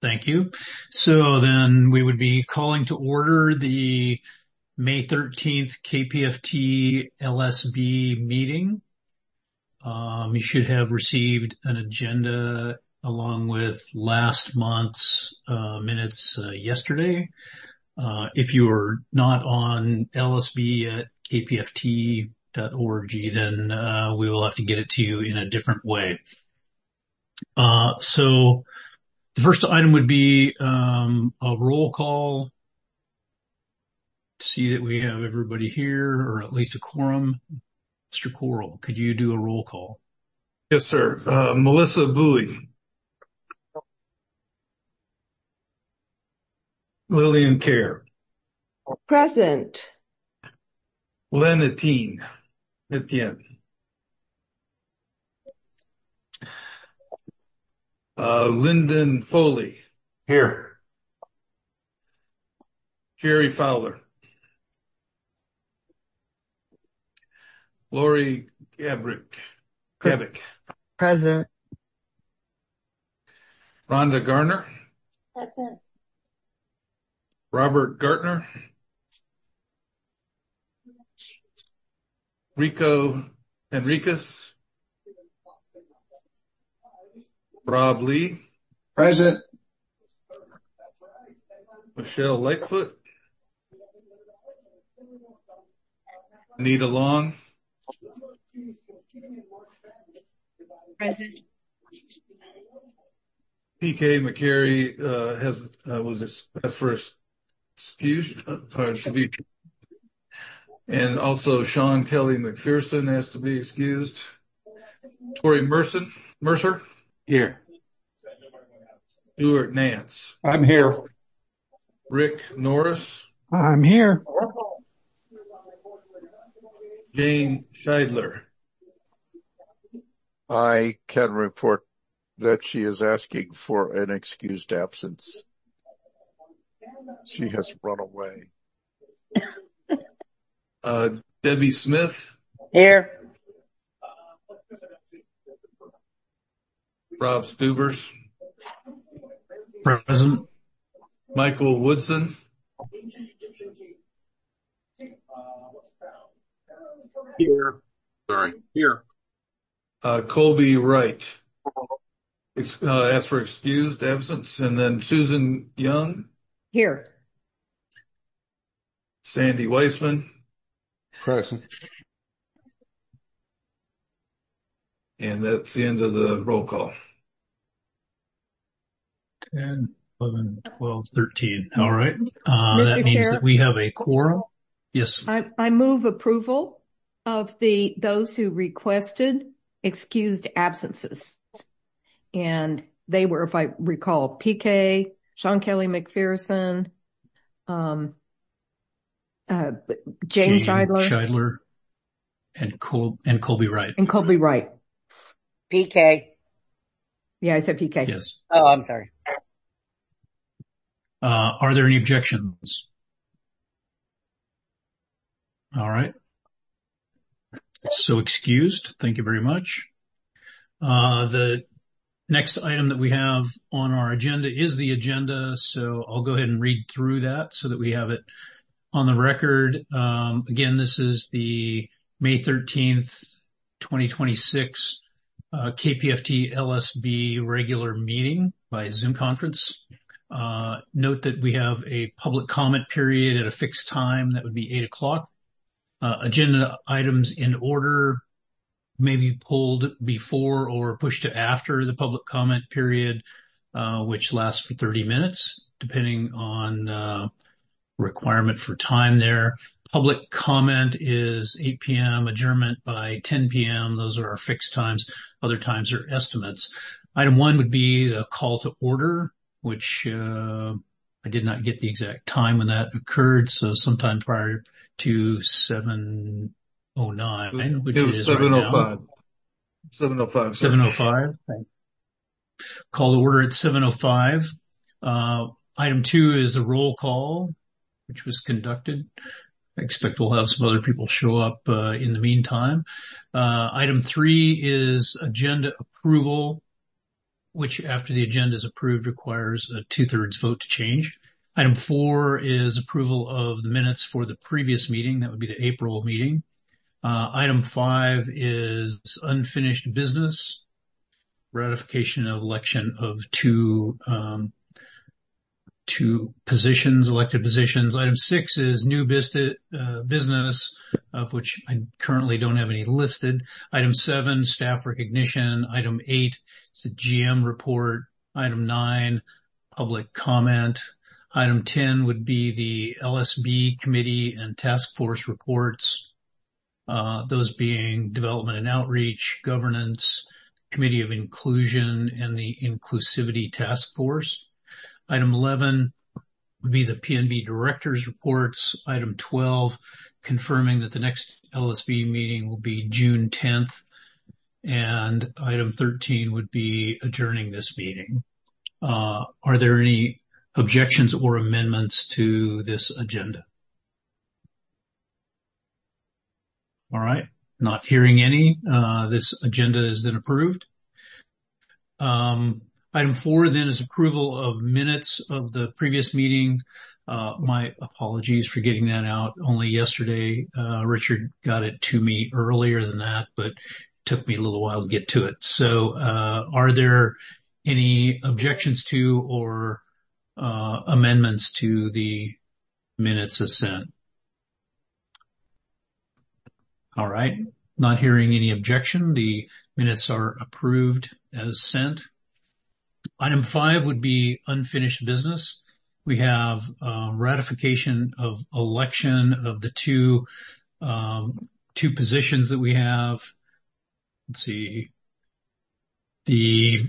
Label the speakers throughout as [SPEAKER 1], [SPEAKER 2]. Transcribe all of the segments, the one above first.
[SPEAKER 1] Thank you. So then we would be calling to order the May 13th KPFT LSB meeting. You should have received an agenda along with last month's minutes yesterday. If you are not on LSB at kpft.org, then we will have to get it to you in a different way. So the first item would be a roll call to see that we have everybody here, or at least a quorum. Mr. Coral, could you do a roll call?
[SPEAKER 2] Yes, sir. Melissa Bowie. Lillian Kerr.
[SPEAKER 3] Present.
[SPEAKER 2] Len Etienne. Lyndon Foley.
[SPEAKER 4] Here.
[SPEAKER 2] Jerry Fowler. Lori Gabrick.
[SPEAKER 3] Present.
[SPEAKER 2] Rhonda Garner.
[SPEAKER 5] Present.
[SPEAKER 2] Robert Gartner. Rico Enriquez. Rob Lee.
[SPEAKER 4] Present.
[SPEAKER 2] Michelle Lightfoot. Anita Long.
[SPEAKER 5] Present.
[SPEAKER 2] PK McCary was asked for excuse to be, and also Sean Kelly McPherson has to be excused. Tori Mercer.
[SPEAKER 4] Here.
[SPEAKER 2] Stuart Nance.
[SPEAKER 4] I'm here.
[SPEAKER 2] Rick Norris.
[SPEAKER 6] I'm here.
[SPEAKER 2] Jane Scheidler.
[SPEAKER 7] I can report that she is asking for an excused absence. She has run away.
[SPEAKER 2] Debbie Smith.
[SPEAKER 5] Here.
[SPEAKER 2] Rob Stubers.
[SPEAKER 1] Present.
[SPEAKER 2] Michael Woodson.
[SPEAKER 4] Here. Here.
[SPEAKER 2] Colby Wright. Asked for excused absence. And then Susan Young.
[SPEAKER 3] Here.
[SPEAKER 2] Sandy Weissman.
[SPEAKER 4] Present.
[SPEAKER 2] And that's the end of the roll call.
[SPEAKER 1] 10, 11, 12, 13. All right.
[SPEAKER 3] Mr.
[SPEAKER 1] That means
[SPEAKER 3] Chair?
[SPEAKER 1] that we have a quorum. Yes.
[SPEAKER 3] I move approval of those who requested excused absences. And they were, if I recall, PK, Sean Kelly McPherson, Jane
[SPEAKER 1] Scheidler, and Colby Wright.
[SPEAKER 3] And Colby Wright.
[SPEAKER 5] PK.
[SPEAKER 3] Yeah, I said PK.
[SPEAKER 1] Yes.
[SPEAKER 5] Oh, I'm sorry.
[SPEAKER 1] Are there any objections? All right. So excused. Thank you very much. The next item that we have on our agenda is the agenda. So I'll go ahead and read through that so that we have it on the record. Again, this is the May 13th, 2026 KPFT LSB regular meeting by Zoom conference. Note that we have a public comment period at a fixed time. That would be 8:00. Agenda items in order may be pulled before or pushed to after the public comment period, which lasts for 30 minutes, depending on requirement for time there. Public comment is 8 p.m., adjournment by 10 p.m. Those are our fixed times. Other times are estimates. Item 1 would be the call to order, which I did not get the exact time when that occurred, so sometime prior to 7:09, which
[SPEAKER 2] it was
[SPEAKER 1] is
[SPEAKER 2] 7:05.
[SPEAKER 1] Right now.
[SPEAKER 2] 7:05.
[SPEAKER 1] 7:05. Call to order at 7:05. Item 2 is a roll call, which was conducted. I expect we'll have some other people show up in the meantime. Item 3 is agenda approval. which after the agenda is approved requires a 2/3 vote to change. Item 4 is approval of the minutes for the previous meeting. That would be the April meeting. Item 5 is unfinished business, ratification of election of two positions, elected positions. Item 6 is new business, of which I currently don't have any listed. Item 7, staff recognition. Item 8 is the GM report. Item 9, public comment. Item 10 would be the LSB committee and task force reports, those being development and outreach, governance, committee of inclusion, and the inclusivity task force. Item 11 would be the PNB director's reports. Item 12, confirming that the next LSB meeting will be June 10th. And item 13 would be adjourning this meeting. Are there any objections or amendments to this agenda? All right. Not hearing any. This agenda is then approved. Item 4 then is approval of minutes of the previous meeting. My apologies for getting that out only yesterday. Richard got it to me earlier than that, but it took me a little while to get to it. So, are there any objections to or amendments to the minutes as sent? All right. Not hearing any objection. The minutes are approved as sent. Item 5 would be unfinished business. We have ratification of election of the two positions that we have. Let's see. The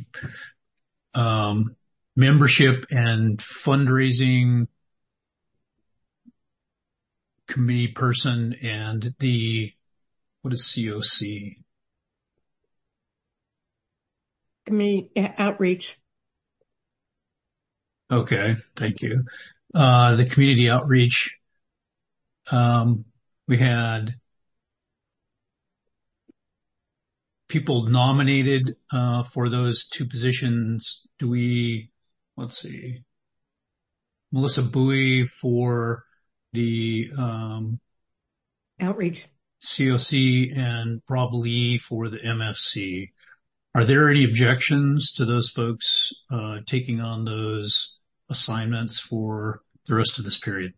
[SPEAKER 1] membership and fundraising committee person and what is COC?
[SPEAKER 3] Community outreach.
[SPEAKER 1] Okay, thank you. The community outreach, we had people nominated for those two positions. Let's see, Melissa Bowie for the
[SPEAKER 3] outreach
[SPEAKER 1] COC and Rob Lee for the MFC. Are there any objections to those folks taking on those assignments for the rest of this period?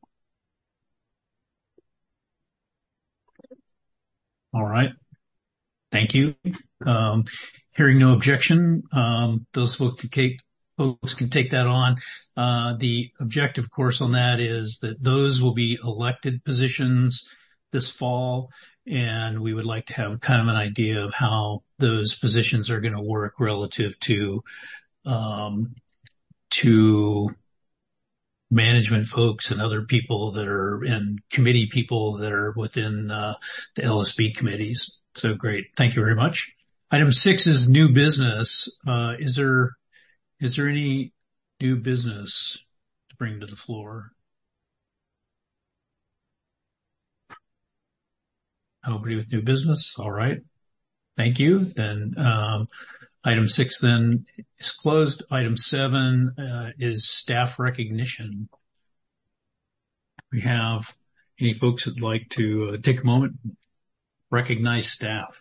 [SPEAKER 1] All right. Thank you. Hearing no objection, those folks can take that on. The objective, of course, on that is that those will be elected positions this fall, and we would like to have kind of an idea of how those positions are going to work relative to management folks and other people that are and committee people that are within the LSB committees. So great. Thank you very much. Item 6 is new business. Is there any new business to bring to the floor? Nobody with new business? All right. Thank you. Then item 6 then is closed. Item 7 is staff recognition. We have any folks that'd like to take a moment, recognize staff?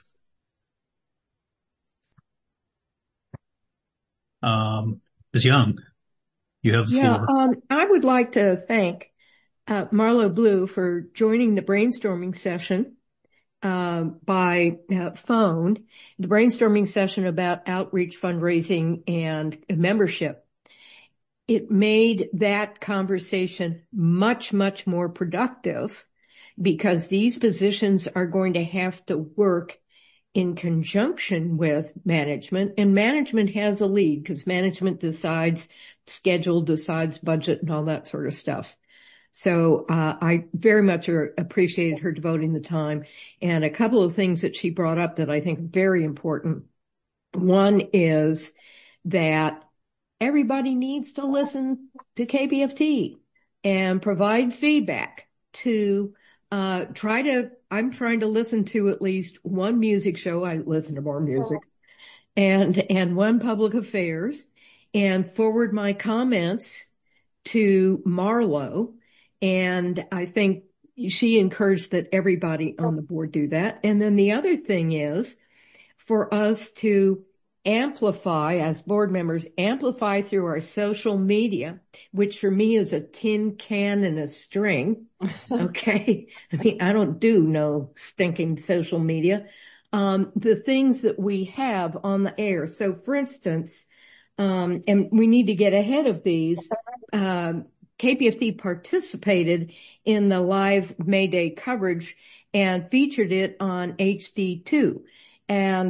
[SPEAKER 1] Ms. Young, you have the floor.
[SPEAKER 3] I would like to thank Marlo Blue for joining the brainstorming session by phone, the brainstorming session about outreach, fundraising, and membership. It made that conversation much, much more productive because these positions are going to have to work in conjunction with management, and management has a lead because management decides schedule, decides budget, and all that sort of stuff. So I very much appreciated her devoting the time. And a couple of things that she brought up that I think are very important. One is that everybody needs to listen to KBFT and provide feedback to I'm trying to listen to at least one music show. I listen to more music. and one public affairs, and forward my comments to Marlo. And I think she encouraged that everybody on the board do that. And then the other thing is for us to amplify, as board members, amplify through our social media, which for me is a tin can and a string. Okay. I mean, I don't do no stinking social media. The things that we have on the air. So for instance, and we need to get ahead of these, KPFT participated in the live May Day coverage and featured it on HD2. And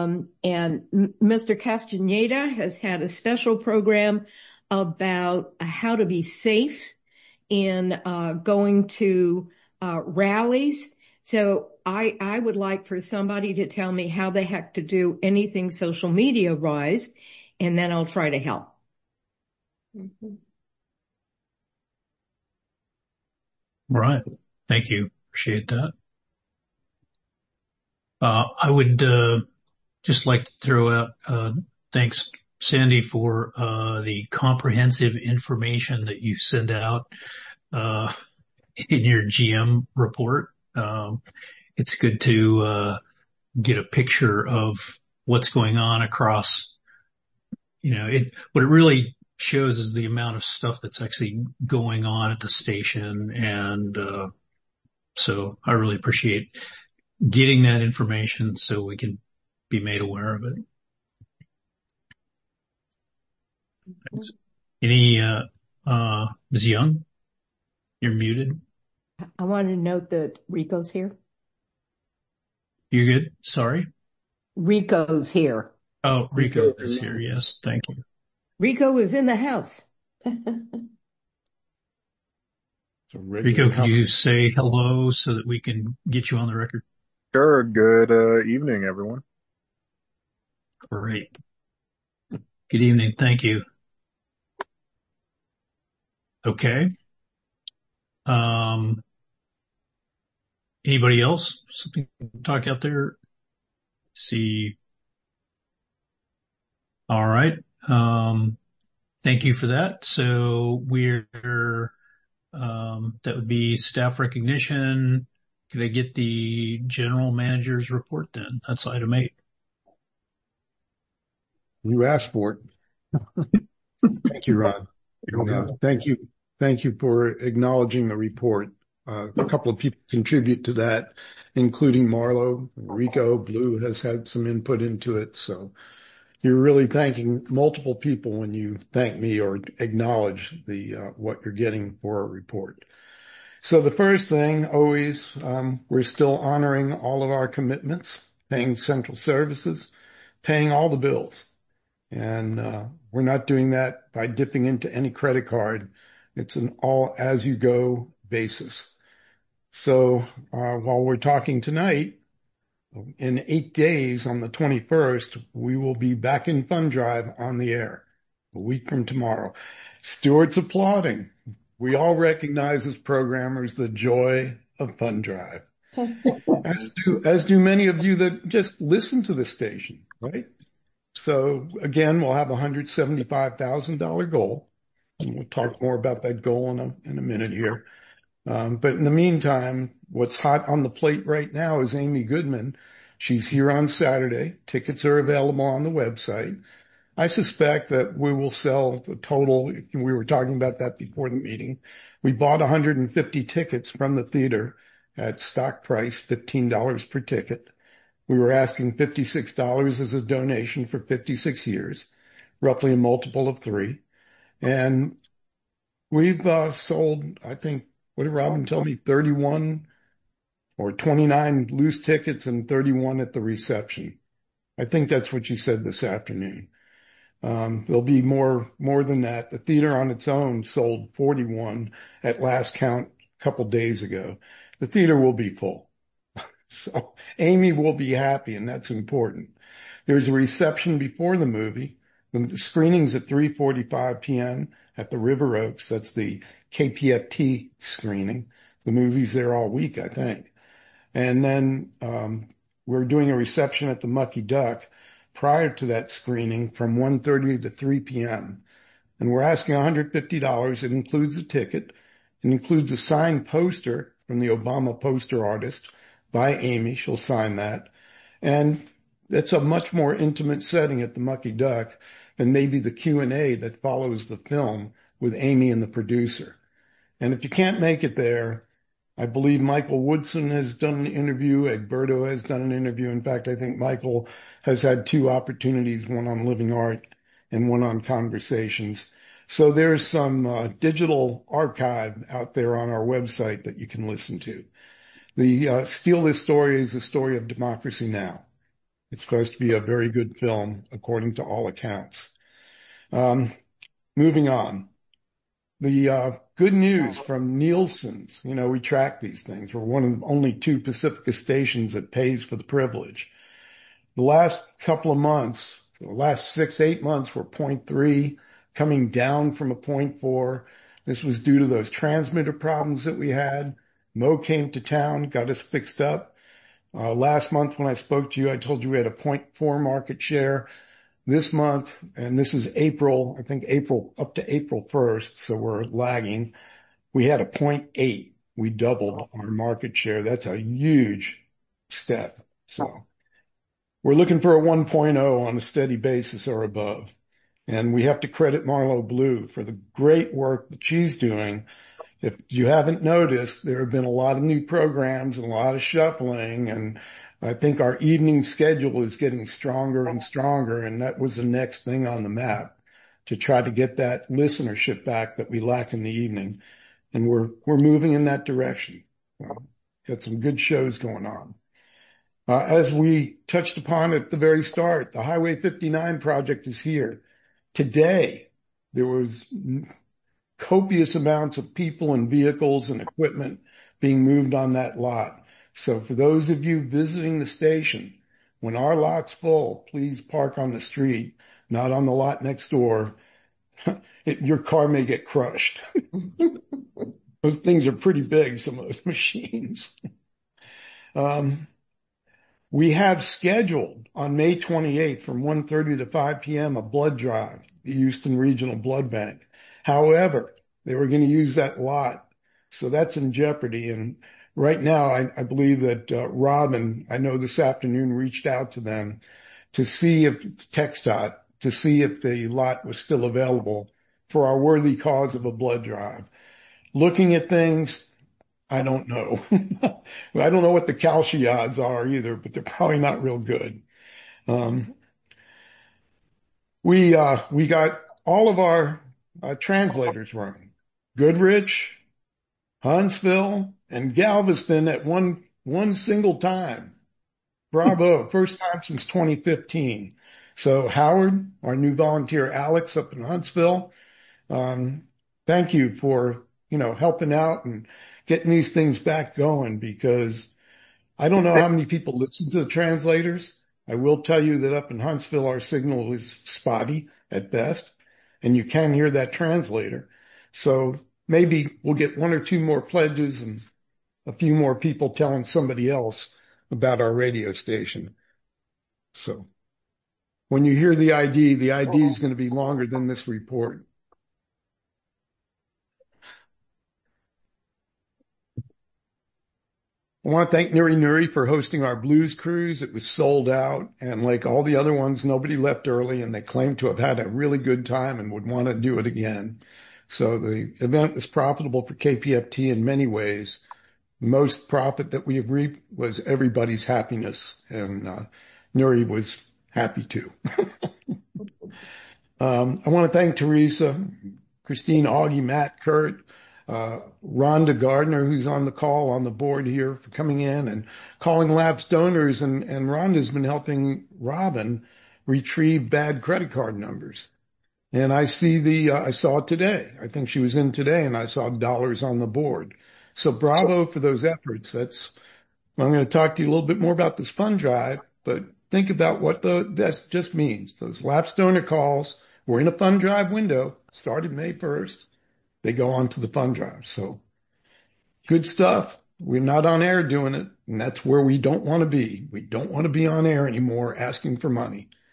[SPEAKER 3] Mr. Castaneda has had a special program about how to be safe in going to rallies. So I would like for somebody to tell me how the heck to do anything social media wise, and then I'll try to help.
[SPEAKER 1] All right. Thank you. Appreciate that. I would just like to throw out thanks, Sandy, for the comprehensive information that you send out in your GM report. It's good to get a picture of what's going on across, what it really shows is the amount of stuff that's actually going on at the station. And so I really appreciate getting that information so we can be made aware of it. Thanks. Any, Ms. Young, you're muted.
[SPEAKER 3] I wanted to note that Rico's here.
[SPEAKER 1] You're good? Sorry.
[SPEAKER 3] Rico's here.
[SPEAKER 1] Oh, Rico is here. Yes. Thank you.
[SPEAKER 3] Rico is in the house.
[SPEAKER 1] Rico, could you say hello so that we can get you on the record?
[SPEAKER 6] Sure. Good evening, everyone.
[SPEAKER 1] Great. Good evening. Thank you. Okay. Anybody else? Something to talk out there? See. All right. Thank you for that. So that would be staff recognition. Could I get the general manager's report then? That's item 8.
[SPEAKER 4] You asked for it. Thank you, Ron. Thank you for acknowledging the report. A couple of people contribute to that, including Marlo. Rico Blue has had some input into it. So you're really thanking multiple people when you thank me or acknowledge what you're getting for a report. So the first thing, always, we're still honoring all of our commitments, paying central services, paying all the bills. And we're not doing that by dipping into any credit card. It's an all as you go basis. So while we're talking tonight, in 8 days on the 21st, we will be back in Fund Drive on the air a week from tomorrow. Stewart's applauding. We all recognize as programmers the joy of Fund Drive, as do many of you that just listen to the station, right? So again, we'll have a $175,000 goal, and we'll talk more about that goal in a minute here. But in the meantime, what's hot on the plate right now is Amy Goodman. She's here on Saturday. Tickets are available on the website. I suspect that we will sell a total. We were talking about that before the meeting. We bought 150 tickets from the theater at stock price, $15 per ticket. We were asking $56 as a donation for 56 years, roughly a multiple of 3. And we've sold, I think, what did Robin tell me, 31 or 29 loose tickets and 31 at the reception. I think that's what you said this afternoon. There'll be more than that. The theater on its own sold 41 at last count a couple days ago. The theater will be full. So Amy will be happy, and that's important. There's a reception before the movie. The screening's at 3:45 p.m. at the River Oaks. That's the KPFT screening. The movie's there all week, I think. And then we're doing a reception at the Mucky Duck prior to that screening from 1:30 to 3 p.m. And we're asking $150. It includes a ticket. It includes a signed poster from the Obama poster artist by Amy. She'll sign that. And it's a much more intimate setting at the Mucky Duck than maybe the Q&A that follows the film with Amy and the producer. And if you can't make it there, I believe Michael Woodson has done an interview. Egberto has done an interview. In fact, I think Michael has had 2 opportunities, one on Living Art and one on Conversations. So there's some digital archive out there on our website that you can listen to. The Steal This Story is the story of democracy now. It's supposed to be a very good film, according to all accounts. Moving on. The good news from Nielsen's, we track these things. We're one of only 2 Pacifica stations that pays for the privilege. The last couple of months, the last 6-8 months were 0.3, coming down from a 0.4. This was due to those transmitter problems that we had. Mo came to town, got us fixed up. Last month when I spoke to you, I told you we had a 0.4 market share. This month, and this is April, I think April up to April 1st, so we're lagging. We had a 0.8. We doubled our market share. That's a huge step. So we're looking for a 1.0 on a steady basis or above. And we have to credit Marlo Blue for the great work that she's doing. If you haven't noticed, there have been a lot of new programs and a lot of shuffling, and I think our evening schedule is getting stronger and stronger, and that was the next thing on the map to try to get that listenership back that we lack in the evening. And we're moving in that direction. Got some good shows going on. As we touched upon at the very start, the Highway 59 project is here. Today, there was copious amounts of people and vehicles and equipment being moved on that lot. So for those of you visiting the station, when our lot's full, please park on the street, not on the lot next door. Your car may get crushed. Those things are pretty big, some of those machines. We have scheduled on May 28th from 1:30 to 5 p.m. a blood drive, the Houston Regional Blood Bank. However, they were going to use that lot, so that's in jeopardy. And right now, I believe that Robin, I know this afternoon, reached out to them to see if TxDOT, to see if the lot was still available for our worthy cause of a blood drive. Looking at things, I don't know. I don't know what the Kalshi odds are either, but they're probably not real good. We got all of our translators running. Goodrich, Huntsville, and Galveston at one single time. Bravo. First time since 2015. So Howard, our new volunteer Alex up in Huntsville, thank you for, helping out and getting these things back going, because I don't know how many people listen to the translators. I will tell you that up in Huntsville, our signal is spotty at best, and you can hear that translator. So maybe we'll get 1 or 2 more pledges and a few more people telling somebody else about our radio station. So when you hear the ID is going to be longer than this report. I want to thank Nuri Nuri for hosting our blues cruise. It was sold out, and like all the other ones, nobody left early, and they claimed to have had a really good time and would want to do it again. So the event was profitable for KPFT in many ways. Most profit that we have reaped was everybody's happiness, and Nuri was happy too. I want to thank Teresa, Christine, Augie, Matt, Kurt, Rhonda Gardner, who's on the call on the board here, for coming in and calling lapsed donors. And Rhonda's been helping Robin retrieve bad credit card numbers. And I saw it today. I think she was in today, and I saw dollars on the board. So bravo for those efforts. I'm going to talk to you a little bit more about this fund drive, but think about what that just means. Those lapsed donor calls were in a fund drive window, started May 1st. They go on to the fund drive. So good stuff. We're not on air doing it, and that's where we don't want to be. We don't want to be on air anymore asking for money.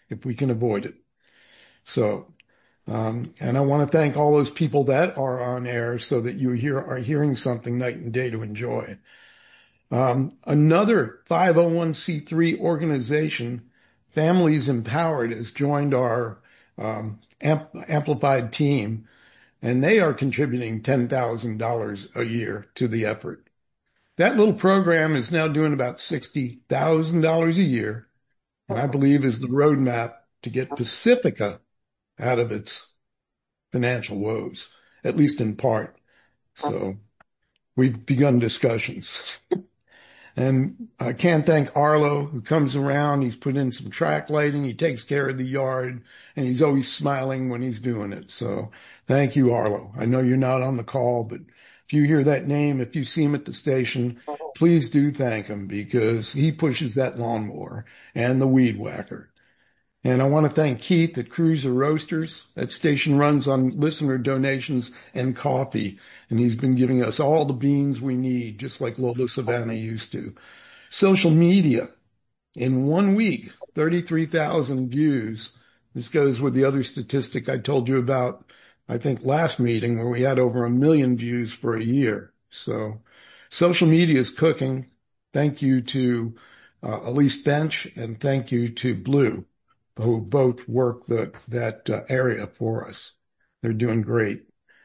[SPEAKER 4] if we can avoid it. So, and I want to thank all those people that are on air so that you are hearing something night and day to enjoy. Another 501c3 organization, Families Empowered, has joined our amplified team, and they are contributing $10,000 a year to the effort. That little program is now doing about $60,000 a year, and I believe is the roadmap to get Pacifica out of its financial woes, at least in part. So we've begun discussions. And I can't thank Arlo, who comes around. He's put in some track lighting. He takes care of the yard, and he's always smiling when he's doing it. So thank you, Arlo. I know you're not on the call, but if you hear that name, if you see him at the station, please do thank him, because he pushes that lawnmower and the weed whacker. And I want to thank Keith at Cruiser Roasters. That station runs on listener donations and coffee, and he's been giving us all the beans we need, just like Lola Savannah used to. Social media, in 1 week, 33,000 views. This goes with the other statistic I told you about, I think last meeting, where we had over 1 million views for a year. So social media is cooking. Thank you to Elise Bench, and thank you to Blue, who both work that area for us. They're doing great.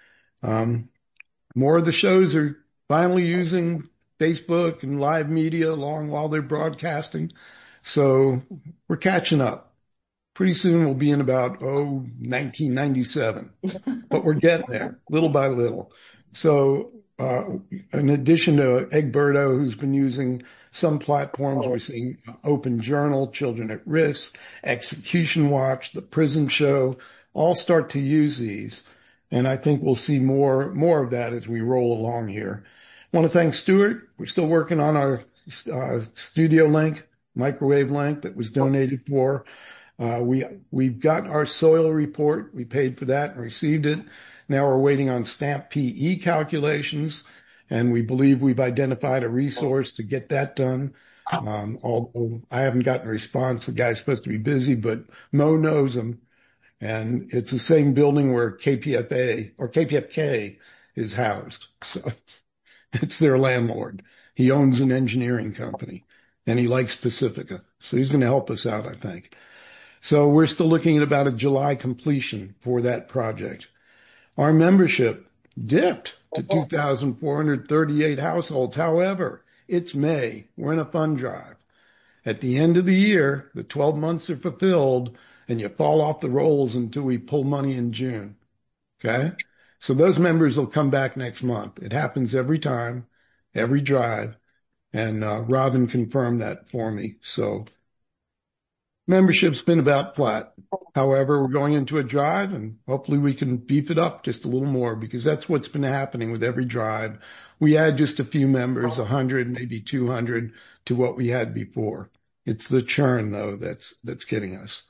[SPEAKER 4] More of the shows are finally using Facebook and live media along while they're broadcasting. So we're catching up. Pretty soon we'll be in about, 1997, but we're getting there little by little. So, in addition to Egberto, who's been using some platforms, we're seeing Open Journal, Children at Risk, Execution Watch, The Prison Show, all start to use these. And I think we'll see more of that as we roll along here. I want to thank Stuart. We're still working on our studio link, microwave link that was donated for. We've got our soil report. We paid for that and received it. Now we're waiting on stamp PE calculations, and we believe we've identified a resource to get that done. Although I haven't gotten a response. The guy's supposed to be busy, but Mo knows him. And it's the same building where KPFA or KPFK is housed. So it's their landlord. He owns an engineering company, and he likes Pacifica. So he's going to help us out, I think. So we're still looking at about a July completion for that project. Our membership dipped to 2,438 households. However, it's May. We're in a fund drive. At the end of the year, the 12 months are fulfilled, and you fall off the rolls until we pull money in June. Okay? So those members will come back next month. It happens every time, every drive. And Robin confirmed that for me. So membership's been about flat. However, we're going into a drive, and hopefully we can beef it up just a little more, because that's what's been happening with every drive. We add just a few members, 100, maybe 200 to what we had before. It's the churn, though, that's getting us.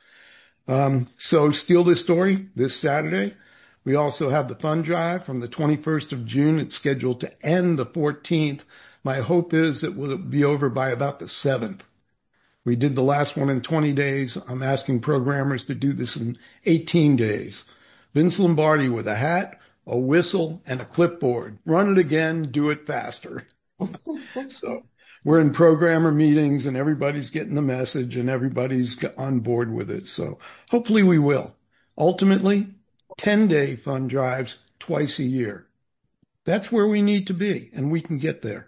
[SPEAKER 4] So steal this story this Saturday. We also have the fund drive from the 21st of June. It's scheduled to end the 14th. My hope is it will be over by about the 7th. We did the last one in 20 days. I'm asking programmers to do this in 18 days. Vince Lombardi with a hat, a whistle, and a clipboard. Run it again, do it faster. So we're in programmer meetings, and everybody's getting the message, and everybody's on board with it. So hopefully we will. Ultimately, 10-day fund drives twice a year. That's where we need to be, and we can get there.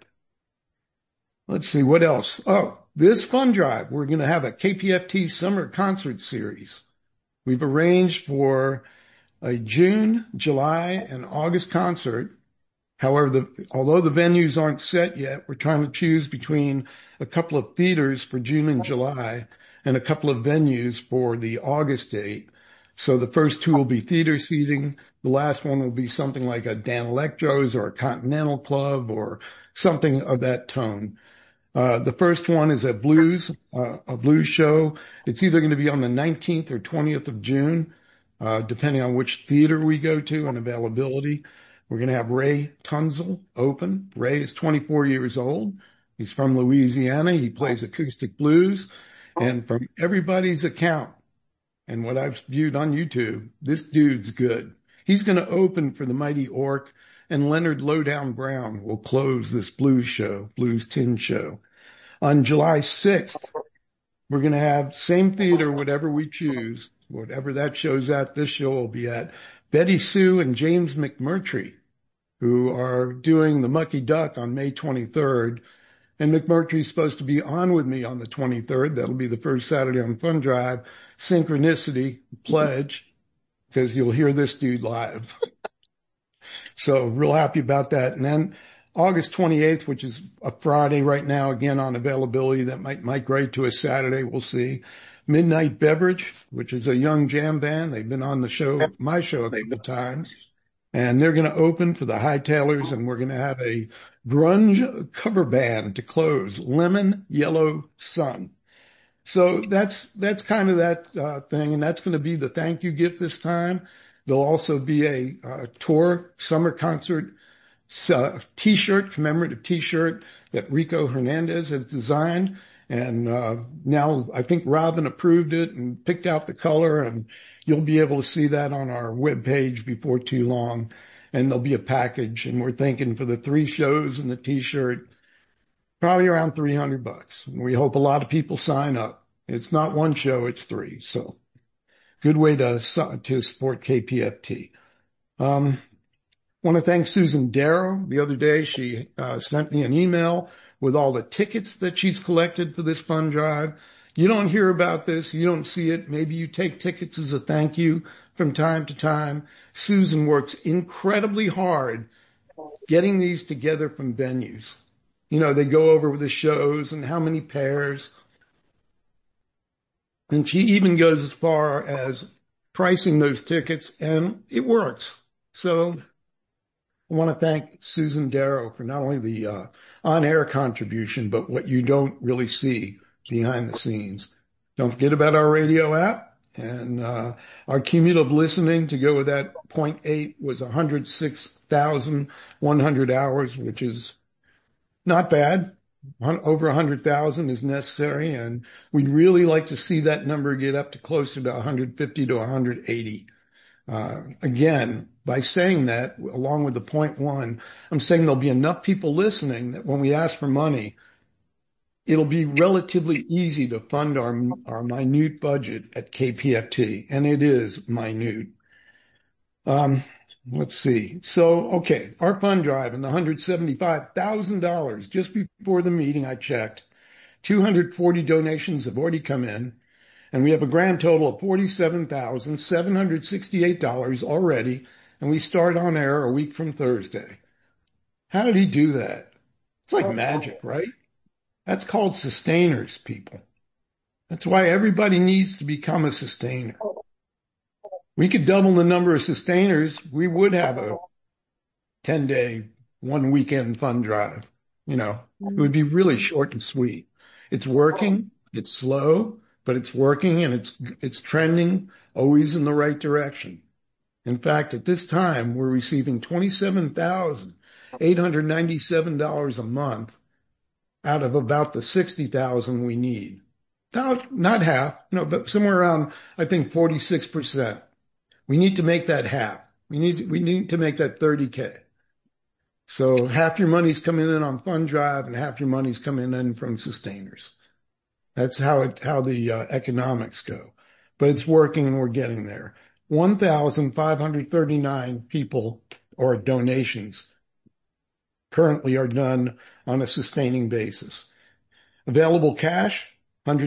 [SPEAKER 4] Let's see, what else? Oh, this fund drive, we're going to have a KPFT summer concert series. We've arranged for a June, July, and August concert. However, although the venues aren't set yet, we're trying to choose between a couple of theaters for June and July and a couple of venues for the August date. So the first two will be theater seating. The last one will be something like a Dan Electro's or a Continental Club or something of that tone. The first one is a blues show. It's either going to be on the 19th or 20th of June, depending on which theater we go to and availability. We're going to have Ray Tunzel open. Ray is 24 years old. He's from Louisiana. He plays acoustic blues. And from everybody's account, and what I've viewed on YouTube, this dude's good. He's going to open for the Mighty Orc, and Leonard Lowdown Brown will close this Blues 10 show. On July 6th, we're going to have same theater, whatever we choose, whatever that show's at, this show will be at. Betty Sue and James McMurtry, who are doing the Mucky Duck on May 23rd. And McMurtry's supposed to be on with me on the 23rd. That'll be the first Saturday on Fun Drive. Synchronicity, pledge, because you'll hear this dude live. So real happy about that. And then August 28th, which is a Friday right now, again on availability, that might migrate to a Saturday. We'll see. Midnight Beverage, which is a young jam band. They've been on the show, my show, a couple of times. And they're going to open for the Hightailers, and we're going to have a grunge cover band to close, Lemon Yellow Sun. So that's kind of that thing, and that's going to be the thank you gift this time. There'll also be a tour summer concert t-shirt, commemorative t-shirt that Rico Hernandez has designed. And now I think Robin approved it and picked out the color, and you'll be able to see that on our webpage before too long. And there'll be a package, and we're thinking for the 3 shows and the t-shirt, probably around $300. And we hope a lot of people sign up. It's not 1 show, it's 3. So good way to support KPFT. Want to thank Susan Darrow. The other day, she sent me an email with all the tickets that she's collected for this fund drive. You don't hear about this. You don't see it. Maybe you take tickets as a thank you from time to time. Susan works incredibly hard getting these together from venues. You know, they go over the shows and how many pairs. And she even goes as far as pricing those tickets, and it works. So I want to thank Susan Darrow for not only the on-air contribution, but what you don't really see behind the scenes. Don't forget about our radio app, and our cumulative listening to go with that 0.8 was 106,100 hours, which is not bad. Over 100,000 is necessary, and we'd really like to see that number get up to closer to 150 to 180. Again, by saying that, along with the 0.1, I'm saying there'll be enough people listening that when we ask for money, it'll be relatively easy to fund our minute budget at KPFT, and it is minute. Let's see. So, okay, our fund drive and the $175,000, just before the meeting I checked, 240 donations have already come in, and we have a grand total of $47,768 already, and we start on air a week from Thursday. How did he do that? It's like magic, right? That's called sustainers, people. That's why everybody needs to become a sustainer. We could double the number of sustainers. We would have a 10-day, 1 weekend fund drive. You know, it would be really short and sweet. It's working. It's slow, but it's working, and it's trending always in the right direction. In fact, at this time, we're receiving $27,897 a month out of about the $60,000 we need. Not half, no, but somewhere around, I think, 46%. We need to make that half. We need to make that 30K. So half your money's coming in on fund drive and half your money's coming in from sustainers. That's how the economics go. But it's working, and we're getting there. 1,539 people or donations currently are done on a sustaining basis. Available cash,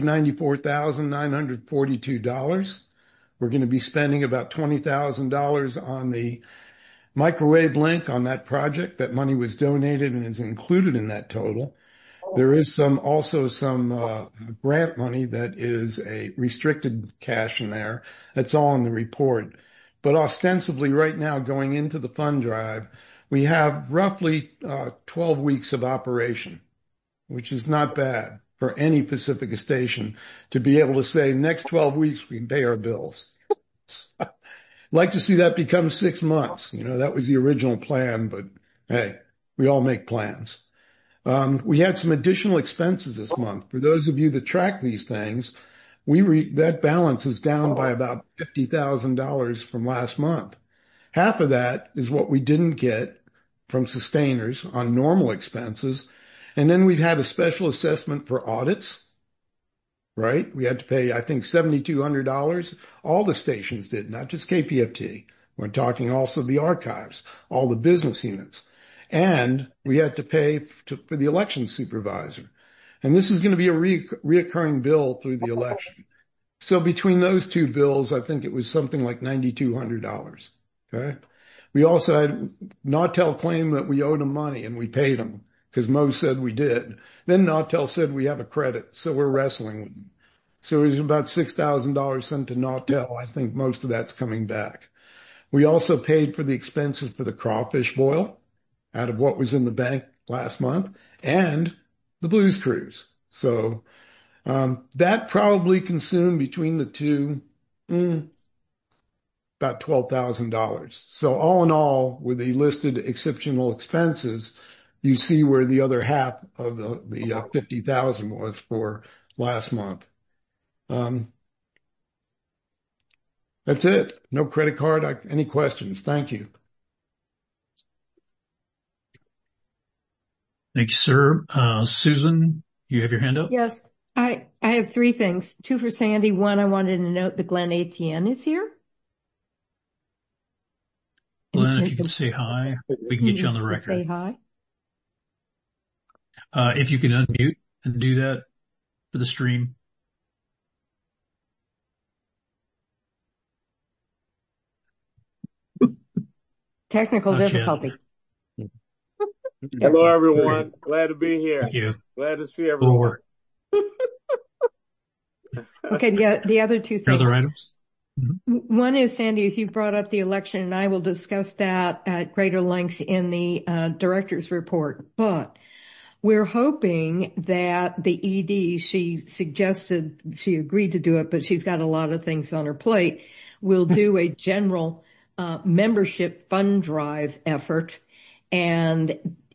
[SPEAKER 4] $194,942. We're going to be spending about $20,000 on the microwave link on that project. That money was donated and is included in that total. There is also some grant money that is a restricted cash in there. That's all in the report. But ostensibly right now, going into the fund drive, we have roughly 12 weeks of operation, which is not bad for any Pacifica station to be able to say next 12 weeks we can pay our bills. I'd like to see that become 6 months. You know, that was the original plan, but hey, we all make plans. We had some additional expenses this month. For those of you that track these things, that balance is down by about $50,000 from last month. Half of that is what we didn't get from sustainers on normal expenses. And then we've had a special assessment for audits, right? We had to pay, I think, $7,200. All the stations did, not just KPFT. We're talking also the archives, all the business units. And we had to pay for the election supervisor. And this is going to be a reoccurring bill through the election. So between those two bills, I think it was something like $9,200. Okay. We also had Nautel claim that we owed them money and we paid them because Mo said we did. Then Nautel said we have a credit. So we're wrestling with them. So it was about $6,000 sent to Nautel. I think most of that's coming back. We also paid for the expenses for the crawfish boil out of what was in the bank last month and the Blues Cruise. So that probably consumed between the two about $12,000. So all in all, with the listed exceptional expenses, you see where the other half of the 50,000 was for last month. That's it. No credit card. Any questions? Thank you.
[SPEAKER 1] Thank you, sir. Susan, you have your hand up?
[SPEAKER 3] Yes. I have three things. Two for Sandy. One, I wanted to note that Glenn Etienne is here.
[SPEAKER 1] Glenn, if you could say hi, we can get you on the record.
[SPEAKER 3] Say hi.
[SPEAKER 1] If you can unmute and do that for the stream.
[SPEAKER 3] Technical difficulty.
[SPEAKER 8] Hello, everyone. Glad to be here.
[SPEAKER 1] Thank you.
[SPEAKER 8] Glad to see everyone.
[SPEAKER 3] Okay, the other two things.
[SPEAKER 1] Other items?
[SPEAKER 3] One is, Sandy, as you've brought up the election, and I will discuss that at greater length in the director's report. But we're hoping that the ED, she agreed to do it, but she's got a lot of things on her plate, will do a general membership fund drive effort. And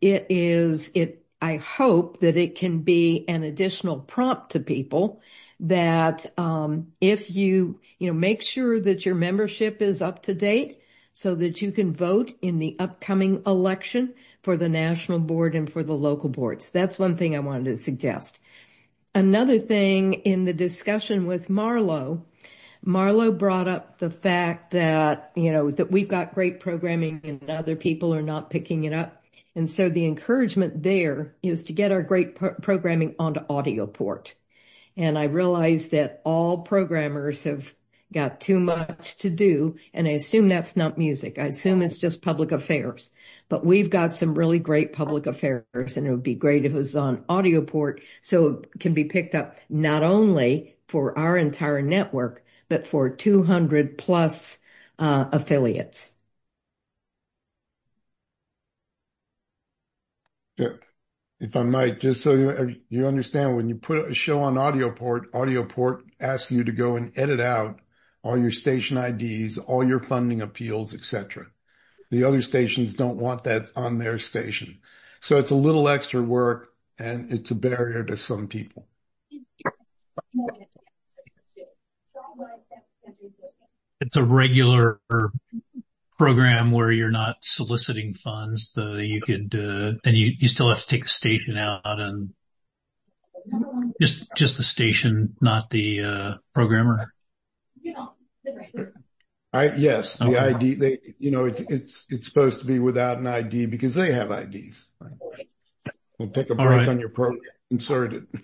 [SPEAKER 3] I hope that it can be an additional prompt to people that if you make sure that your membership is up to date so that you can vote in the upcoming election for the national board and for the local boards. That's one thing I wanted to suggest. Another thing, in the discussion with Marlo brought up the fact that, that we've got great programming and other people are not picking it up. And so the encouragement there is to get our great programming onto AudioPort. And I realize that all programmers have got too much to do, and I assume that's not music. I assume it's just public affairs. But we've got some really great public affairs, and it would be great if it was on AudioPort so it can be picked up not only for our entire network, but for 200 plus affiliates.
[SPEAKER 4] Yeah. If I might, just so you understand, when you put a show on AudioPort asks you to go and edit out all your station IDs, all your funding appeals, etc. The other stations don't want that on their station. So it's a little extra work, and it's a barrier to some people.
[SPEAKER 1] It's a regular program where you're not soliciting funds, though you could, and you still have to take the station out and just the station, not the programmer.
[SPEAKER 4] Yes, the ID, it's supposed to be without an ID because they have IDs. We'll take a break on your program, insert it.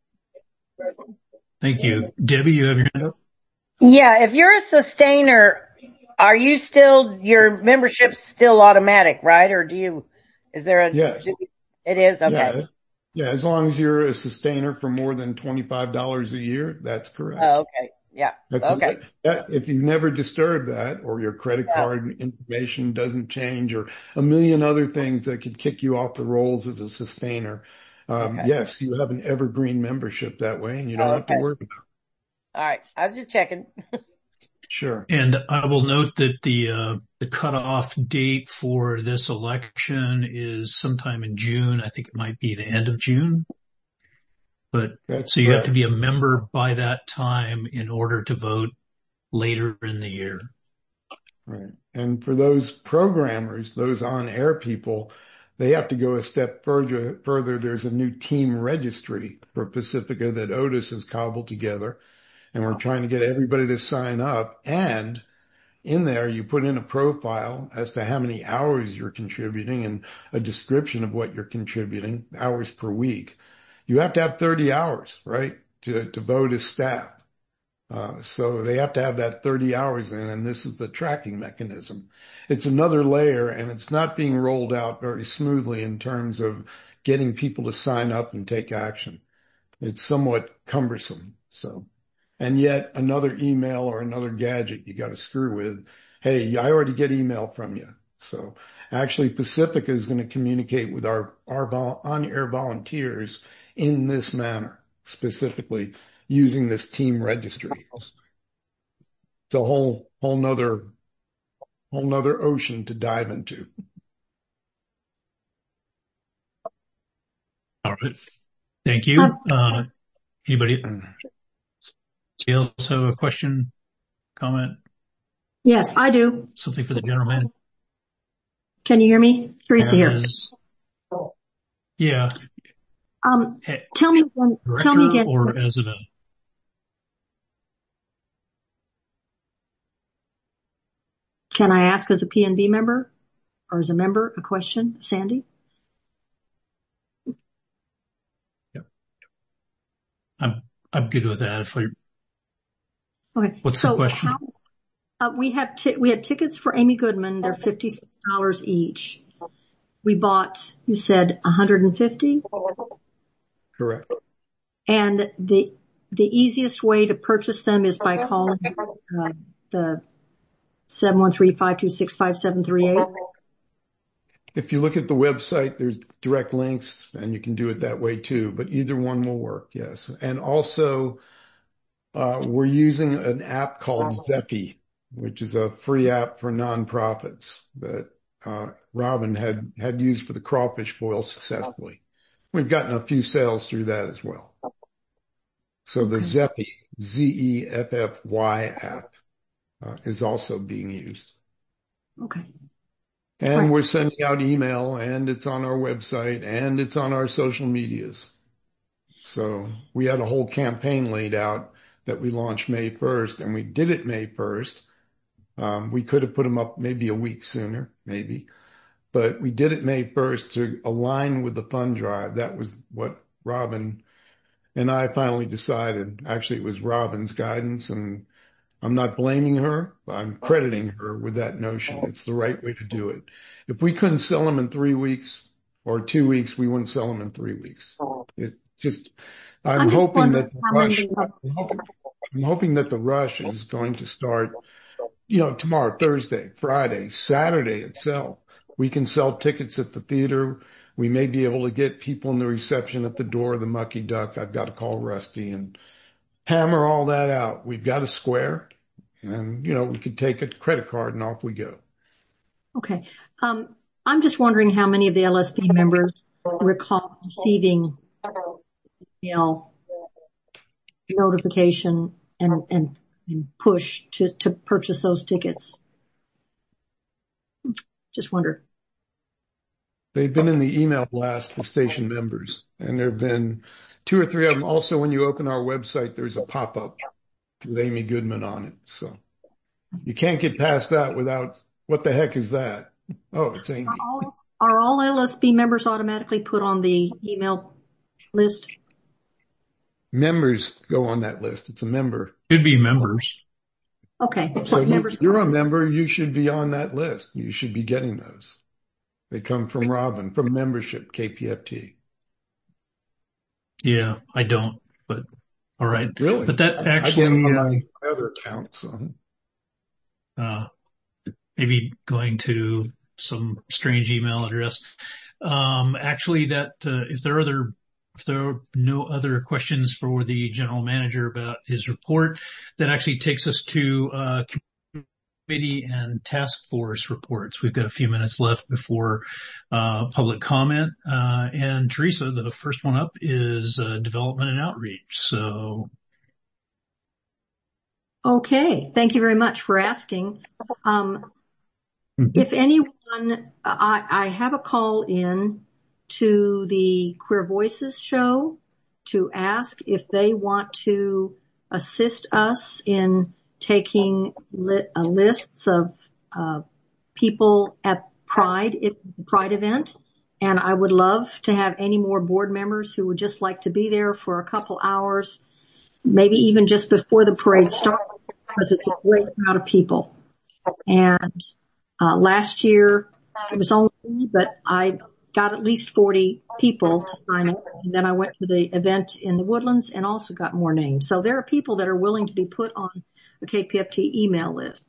[SPEAKER 1] Thank you. Debbie, you have your hand up?
[SPEAKER 5] Yeah, if you're a sustainer, are you your membership's still automatic, right? Or is there
[SPEAKER 4] yes.
[SPEAKER 5] It is? Okay.
[SPEAKER 4] Yeah, as long as you're a sustainer for more than $25 a year, that's correct.
[SPEAKER 5] Oh, okay. Yeah.
[SPEAKER 4] That's
[SPEAKER 5] okay.
[SPEAKER 4] If you never disturb that, or your credit card information doesn't change, or a million other things that could kick you off the rolls as a sustainer, yes, you have an evergreen membership that way, and you don't have to worry about it.
[SPEAKER 5] All right. I was just checking.
[SPEAKER 4] Sure.
[SPEAKER 1] And I will note that the cutoff date for this election is sometime in June. I think it might be the end of June. But
[SPEAKER 4] That's
[SPEAKER 1] so you have to
[SPEAKER 4] correct.
[SPEAKER 1] be a member by that time in order to vote later in the year.
[SPEAKER 4] Right. And for those programmers, those on-air people, they have to go a step further. There's a new team registry for Pacifica that Otis has cobbled together, and we're trying to get everybody to sign up. And in there, you put in a profile as to how many hours you're contributing and a description of what you're contributing, hours per week. You have to have 30 hours, right, to vote as staff. So they have to have that 30 hours in, and this is the tracking mechanism. It's another layer, and it's not being rolled out very smoothly in terms of getting people to sign up and take action. It's somewhat cumbersome. So, and yet another email or another gadget you got to screw with. Hey, I already get email from you. So actually Pacifica is going to communicate with our on-air volunteers in this manner, specifically using this team registry. It's a whole nother ocean to dive into.
[SPEAKER 1] All right. Thank you. Anybody else have a question, comment,
[SPEAKER 9] Yes, I do.
[SPEAKER 1] something for the gentleman?
[SPEAKER 9] Can you hear me? Teresa here.
[SPEAKER 1] Yeah.
[SPEAKER 9] Tell me again.
[SPEAKER 1] Or as a
[SPEAKER 9] Can I ask as a PNB member or as a member a question, Sandy?
[SPEAKER 1] Yep. I'm good with that.
[SPEAKER 9] Okay.
[SPEAKER 1] What's the question?
[SPEAKER 9] We had tickets for Amy Goodman. They're $56 each. We bought, you said 150?
[SPEAKER 4] Correct.
[SPEAKER 9] And the easiest way to purchase them is by calling the 713-526-5738.
[SPEAKER 4] If you look at the website, there's direct links and you can do it that way too, but either one will work. Yes. And also, we're using an app called Zeppy, which is a free app for nonprofits that, Robin had used for the crawfish boil successfully. We've gotten a few sales through that as well. So the Zeppy, Zeffy app, is also being used.
[SPEAKER 9] Okay.
[SPEAKER 4] And we're sending out email, and it's on our website, and it's on our social medias. So we had a whole campaign laid out that we launched May 1st, and we did it May 1st. We could have put them up maybe a week sooner, maybe. But we did it May 1st to align with the fund drive. That was what Robin and I finally decided. Actually, it was Robin's guidance, and I'm not blaming her, but I'm crediting her with that notion. It's the right way to do it. If we couldn't sell them in 3 weeks or 2 weeks, we wouldn't sell them in 3 weeks. It just, I'm hoping that the rush is going to start, tomorrow, Thursday, Friday, Saturday itself. We can sell tickets at the theater. We may be able to get people in the reception at the door of the Mucky Duck. I've got to call Rusty and hammer all that out. We've got a square and, we could take a credit card and off we go.
[SPEAKER 9] Okay. I'm just wondering how many of the LSP members recall receiving email notification and push to purchase those tickets. Just wondered.
[SPEAKER 4] They've been in the email blast for station members, and there have been 2 or 3 of them. Also, when you open our website, there's a pop-up with Amy Goodman on it. So you can't get past that without, what the heck is that? Oh, it's Amy.
[SPEAKER 9] Are all LSP members automatically put on the email list?
[SPEAKER 4] Members go on that list. It's a member.
[SPEAKER 1] Should be members.
[SPEAKER 9] Okay.
[SPEAKER 4] So you're a member. You should be on that list. You should be getting those. They come from Robin, from membership, KPFT.
[SPEAKER 1] Yeah, I don't, but all right.
[SPEAKER 4] Really?
[SPEAKER 1] But that actually,
[SPEAKER 4] I get them on my other account, so.
[SPEAKER 1] Maybe going to some strange email address. Actually if there are no other questions for the general manager about his report, that actually takes us to, committee and task force reports. We've got a few minutes left before public comment. And Teresa, the first one up is development and outreach. So.
[SPEAKER 9] Okay. Thank you very much for asking. If anyone, I have a call in to the Queer Voices show to ask if they want to assist us in taking lists of people at Pride event. And I would love to have any more board members who would just like to be there for a couple hours, maybe even just before the parade starts, because it's a great crowd of people. And last year it was only me, but I got at least 40 people to sign up. And then I went to the event in the Woodlands and also got more names. So there are people that are willing to be put on the KPFT email list.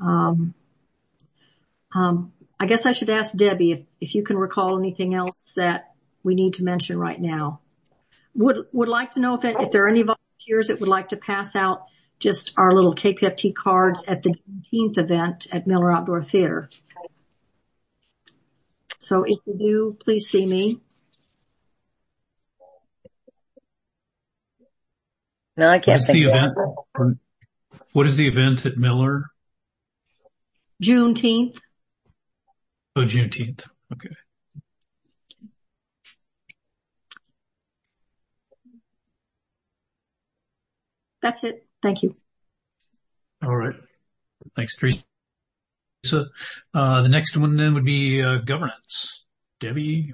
[SPEAKER 9] I guess I should ask Debbie if you can recall anything else that we need to mention right now. Would like to know if there are any volunteers that would like to pass out just our little KPFT cards at the Juneteenth event at Miller Outdoor Theater. So if you do, please see me.
[SPEAKER 5] No, I can't think of
[SPEAKER 1] it. What is the event at Miller?
[SPEAKER 9] Juneteenth.
[SPEAKER 1] Oh, Juneteenth. Okay.
[SPEAKER 9] That's it. Thank you.
[SPEAKER 1] All right. Thanks, Teresa. The next one then would be governance. Debbie?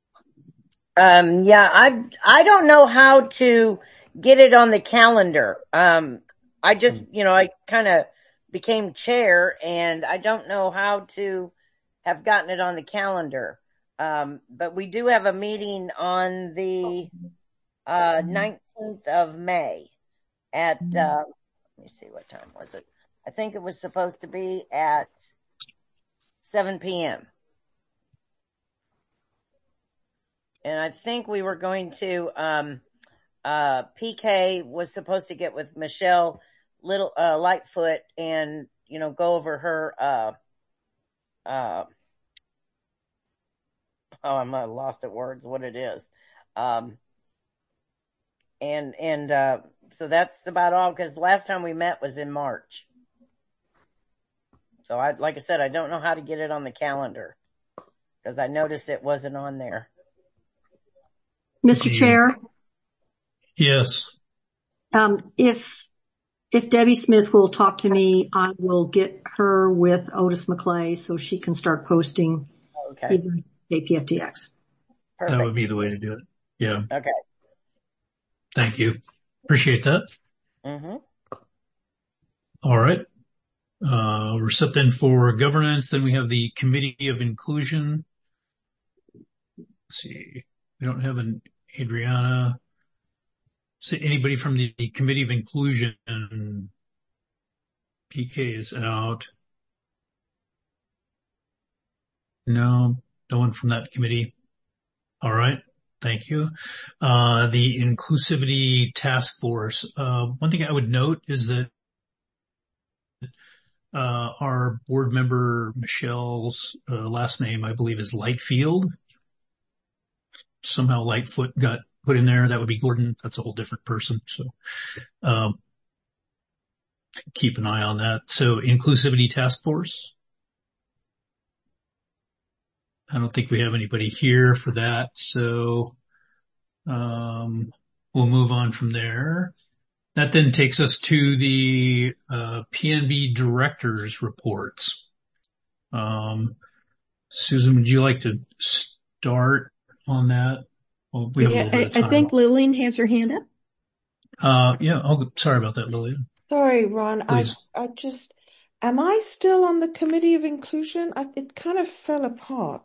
[SPEAKER 5] Yeah, I don't know how to get it on the calendar. I just, I kind of became chair and I don't know how to have gotten it on the calendar. But we do have a meeting on the 19th of May at, let me see, what time was it? I think it was supposed to be at 7 p.m. And I think we were going to, PK was supposed to get with Michelle Lightfoot and, go over her, I'm lost at words what it is. So that's about all, because last time we met was in March. So like I said, I don't know how to get it on the calendar because I noticed it wasn't on there.
[SPEAKER 9] Mr. Chair?
[SPEAKER 1] Yes.
[SPEAKER 9] If Debbie Smith will talk to me, I will get her with Otis McClay so she can start posting KPFTX.
[SPEAKER 5] Perfect.
[SPEAKER 1] That would be the way to do it. Yeah.
[SPEAKER 5] Okay.
[SPEAKER 1] Thank you. Appreciate that.
[SPEAKER 5] Mm-hmm.
[SPEAKER 1] All right. We're set then for governance. Then we have the Committee of Inclusion. Let's see. We don't have an Adriana. So anybody from the Committee of Inclusion? PK is out. No one from that committee. All right. Thank you. The Inclusivity Task Force. One thing I would note is that our board member, Michelle's last name, I believe, is Lightfield. Somehow Lightfoot got put in there. That would be Gordon. That's a whole different person. So keep an eye on that. So Inclusivity Task Force. I don't think we have anybody here for that. So we'll move on from there. That then takes us to the PNB directors reports. Susan, would you like to start on that? Well, we have a little bit of time.
[SPEAKER 3] I think Lillian has her hand up.
[SPEAKER 1] Sorry about that, Lillian.
[SPEAKER 10] Sorry, Ron.
[SPEAKER 1] Please.
[SPEAKER 10] Am I still on the Committee of Inclusion? It kind of fell apart.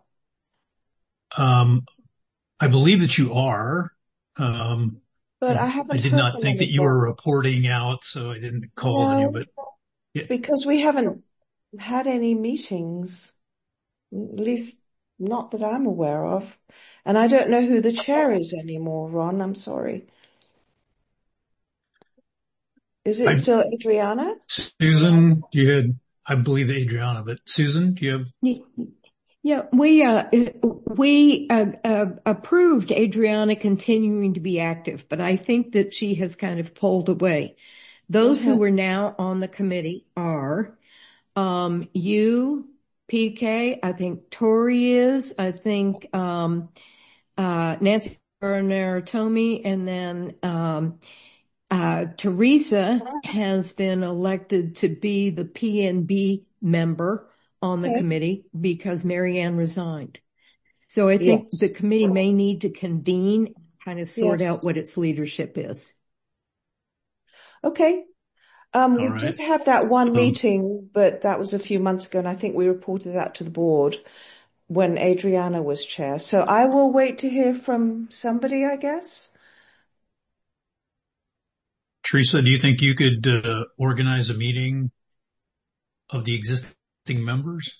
[SPEAKER 1] I believe that you are.
[SPEAKER 10] But I haven't.
[SPEAKER 1] I did not think that you were reporting out, so I didn't call on you. But
[SPEAKER 10] yeah. Because we haven't had any meetings, at least not that I'm aware of, and I don't know who the chair is anymore. Ron, I'm sorry. Is it still Adriana?
[SPEAKER 1] Susan, I believe Adriana, but Susan, do you have?
[SPEAKER 3] Yeah, we approved Adriana continuing to be active, but I think that she has kind of pulled away. Those who are now on the committee are you, PK, I think Tori is, I think Nancy Bernaratomi, and then Teresa has been elected to be the PNB member on the committee because Marianne resigned. So I think the committee may need to convene, kind of sort out what its leadership is.
[SPEAKER 10] Okay. We
[SPEAKER 1] right.
[SPEAKER 10] did have that one meeting, but that was a few months ago, and I think we reported that to the board when Adriana was chair. So I will wait to hear from somebody, I guess.
[SPEAKER 1] Teresa, do you think you could organize a meeting of the existing members?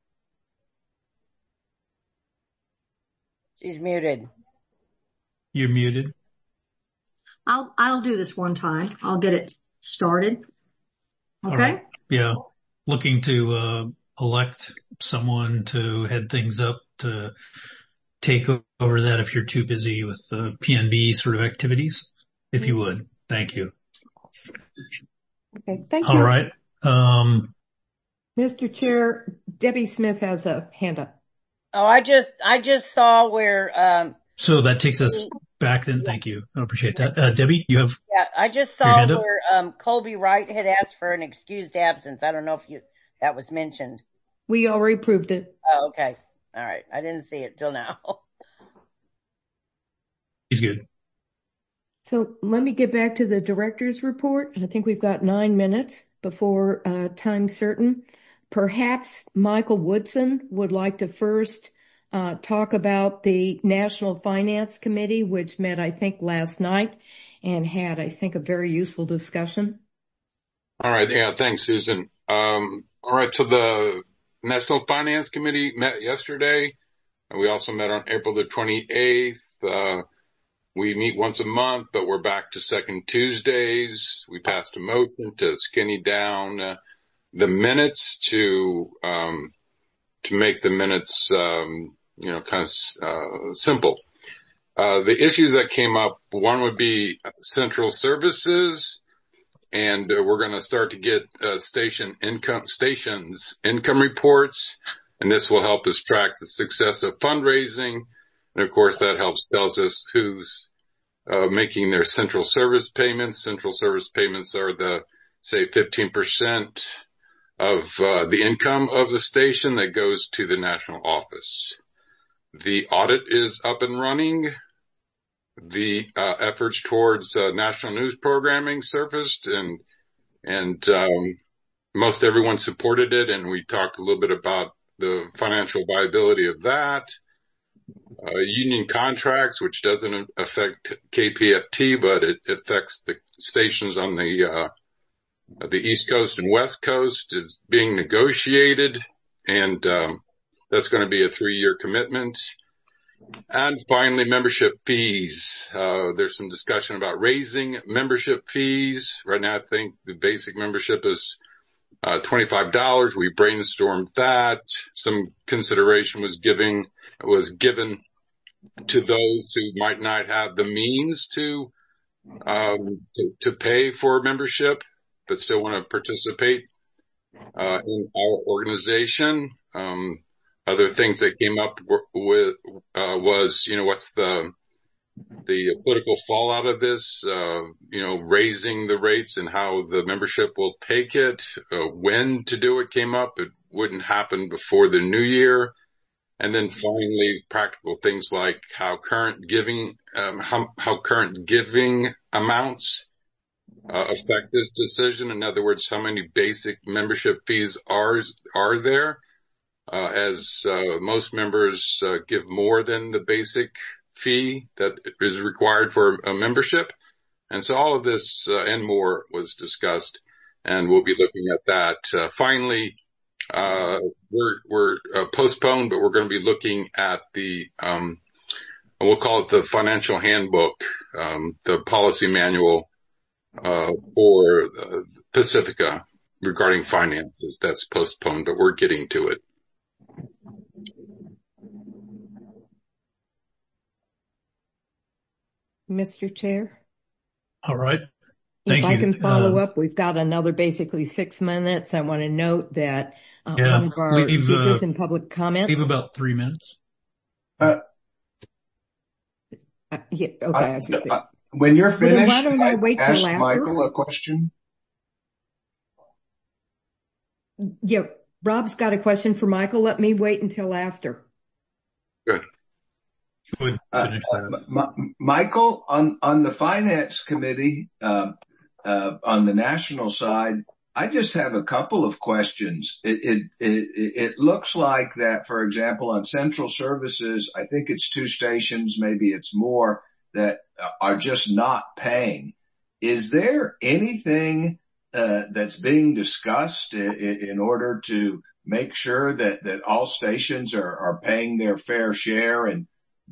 [SPEAKER 5] She's muted.
[SPEAKER 1] You're muted.
[SPEAKER 9] I'll do this one time. I'll get it started. Okay.
[SPEAKER 1] Right. Yeah. Looking to elect someone to head things up to take over that if you're too busy with the PNB sort of activities, if you would. Thank you.
[SPEAKER 10] Okay. Thank you.
[SPEAKER 1] All right.
[SPEAKER 3] Mr. Chair, Debbie Smith has a hand up.
[SPEAKER 5] Oh, I just saw where,
[SPEAKER 1] so that takes us back then. Thank you. I appreciate that. Debbie, you have?
[SPEAKER 5] Yeah, I just saw where, Colby Wright had asked for an excused absence. I don't know if that was mentioned.
[SPEAKER 3] We already proved it.
[SPEAKER 5] Oh, okay. All right. I didn't see it till now.
[SPEAKER 1] He's good.
[SPEAKER 3] So let me get back to the director's report. I think we've got 9 minutes before time certain. Perhaps Michael Woodson would like to first talk about the National Finance Committee, which met, I think, last night and had, I think, a very useful discussion.
[SPEAKER 11] All right. Yeah. Thanks, Susan. All right. So the National Finance Committee met yesterday, and we also met on April the 28th. We meet once a month, but we're back to second Tuesdays. We passed a motion to skinny down the minutes to make the minutes, kind of simple. The issues that came up, one would be central services, and we're going to start to get stations income reports, and this will help us track the success of fundraising. And of course, that tells us who's making their central service payments. Central service payments are say 15% of the income of the station that goes to the national office. The audit is up and running. The efforts towards national news programming surfaced, and most everyone supported it, and we talked a little bit about the financial viability of that. Union contracts, which doesn't affect KPFT, but it affects the stations on the East Coast and West Coast, is being negotiated, and that's going to be a 3-year commitment. And finally, membership fees. There's some discussion about raising membership fees. Right now, I think the basic membership is $25. We brainstormed that. Some consideration was given to those who might not have the means to pay for membership, but still want to participate in our organization. Other things that came up with was, what's the political fallout of this, raising the rates and how the membership will take it, when to do it came up. It wouldn't happen before the new year. And then finally, practical things like how current giving amounts affect this decision. In other words, how many basic membership fees are there? As most members give more than the basic fee that is required for a membership. And so all of this and more was discussed, and we'll be looking at that. Finally, we're postponed, but we're going to be looking at the we'll call it the financial handbook, the policy manual for Pacifica. regarding finances. That's postponed, but we're getting to it.
[SPEAKER 3] Mr. Chair?
[SPEAKER 1] All right. Thank
[SPEAKER 3] If
[SPEAKER 1] you.
[SPEAKER 3] I can follow up, we've got another basically 6 minutes. I want to note that one of our speakers in public comment.
[SPEAKER 1] Leave about 3 minutes.
[SPEAKER 12] When you're finished,
[SPEAKER 3] why don't I wait till
[SPEAKER 12] ask
[SPEAKER 3] after?
[SPEAKER 12] Michael a question.
[SPEAKER 3] Yeah, Rob's got a question for Michael. Let me wait until after.
[SPEAKER 11] Good.
[SPEAKER 12] Michael, on the finance committee, on the national side, I just have a couple of questions. It looks like that, for example, on central services, I think it's 2 stations, maybe it's more, that are just not paying. Is there anything that's being discussed in order to make sure that all stations are paying their fair share? And,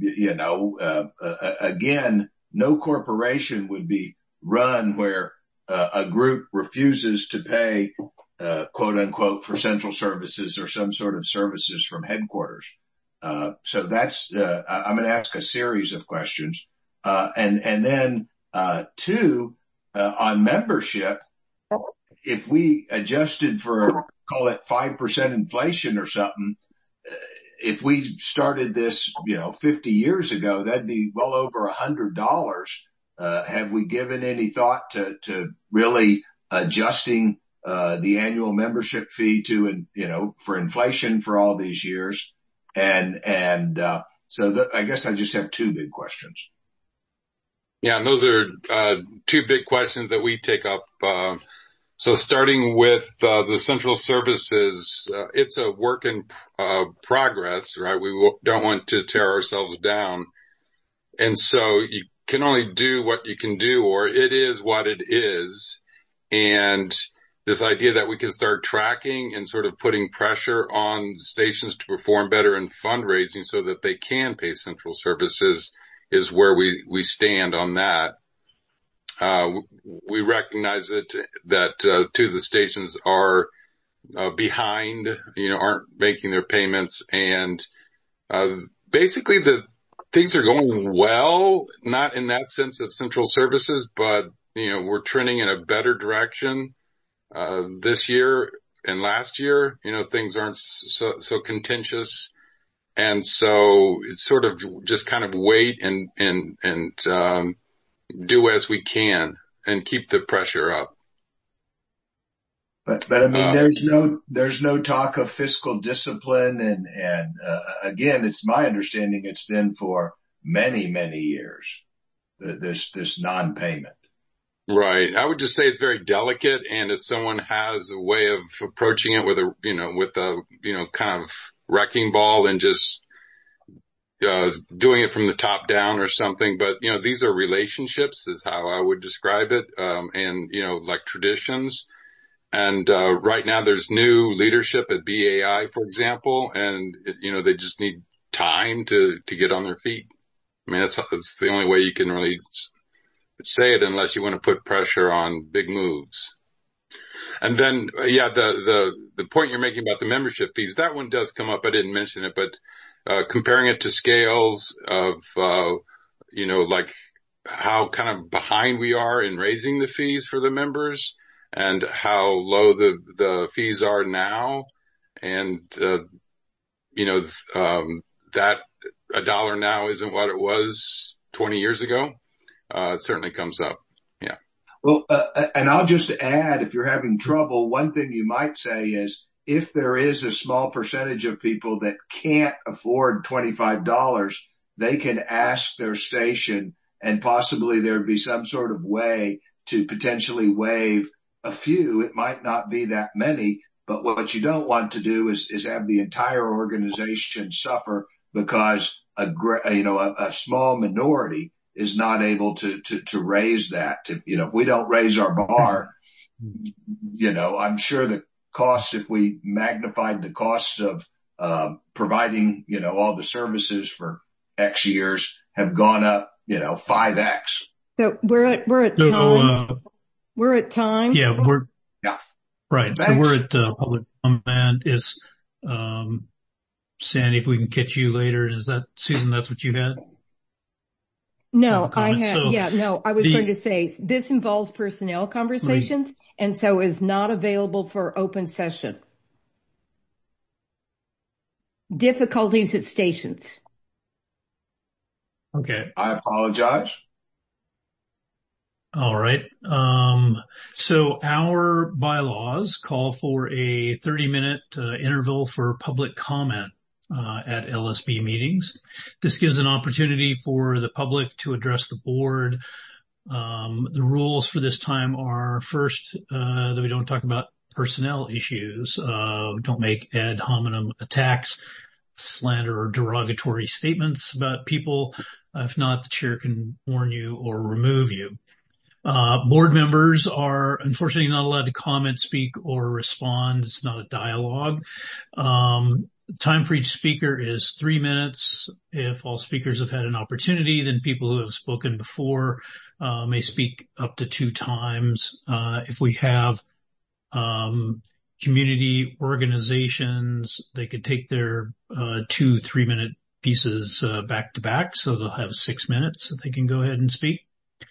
[SPEAKER 12] again, no corporation would be run where a group refuses to pay, quote unquote, for central services or some sort of services from headquarters. So that's, I'm going to ask a series of questions. And then, 2, on membership, if we adjusted for, call it 5% inflation or something, if we started this, 50 years ago, that'd be well over $100. Have we given any thought to really adjusting, the annual membership fee to, for inflation for all these years? And I guess I just have 2 big questions.
[SPEAKER 11] Yeah, and those are 2 big questions that we take up. So starting with the central services, it's a work in progress, right? We don't want to tear ourselves down. And so you can only do what you can do, or it is what it is. And this idea that we can start tracking and sort of putting pressure on stations to perform better in fundraising so that they can pay central services is where we stand on that. We recognize that 2 of the stations are behind, aren't making their payments, and basically the things are going well, not in that sense of central services, but we're trending in a better direction this year and last year. Things aren't so contentious, and so it's sort of just kind of wait and do as we can and keep the pressure up.
[SPEAKER 12] But I mean, there's no talk of fiscal discipline. And again, it's my understanding it's been for many, many years, this non-payment.
[SPEAKER 11] Right. I would just say it's very delicate. And if someone has a way of approaching it with a kind of wrecking ball and just doing it from the top down or something. But, these are relationships is how I would describe it. And, like traditions. And, right now there's new leadership at BAI, for example, and, they just need time to get on their feet. I mean, that's the only way you can really say it unless you want to put pressure on big moves. And then, the point you're making about the membership fees, that one does come up. I didn't mention it, but comparing it to scales of, like how kind of behind we are in raising the fees for the members and how low the fees are now. And, that $1 now isn't what it was 20 years ago. It certainly comes up. Yeah.
[SPEAKER 12] Well, and I'll just add, if you're having trouble, one thing you might say is, if there is a small percentage of people that can't afford $25, they can ask their station, and possibly there'd be some sort of way to potentially waive a few. It might not be that many, but what you don't want to do is have the entire organization suffer because a small minority is not able to raise that. If we don't raise our bar, I'm sure the costs, if we magnified the costs of providing, all the services for X years, have gone up, 5X.
[SPEAKER 3] So we're at time. We're at time.
[SPEAKER 1] Yeah. Right. So we're at public comment. Is Sandy, if we can catch you later, is that Susan? That's what you had?
[SPEAKER 3] No, I was going to say this involves personnel conversations and so is not available for open session. Difficulties at stations.
[SPEAKER 1] Okay.
[SPEAKER 12] I apologize.
[SPEAKER 1] All right. So our bylaws call for a 30-minute interval for public comment at LSB meetings. This gives an opportunity for the public to address the board. The rules for this time are first, that we don't talk about personnel issues, don't make ad hominem attacks, slander or derogatory statements about people. If not, the chair can warn you or remove you. Board members are unfortunately not allowed to comment, speak, or respond. It's not a dialogue. Time for each speaker is 3 minutes. If all speakers have had an opportunity, then people who have spoken before may speak up to 2 times. If we have community organizations, they could take their 2 3-minute pieces back to back, so they'll have 6 minutes that they can go ahead and speak.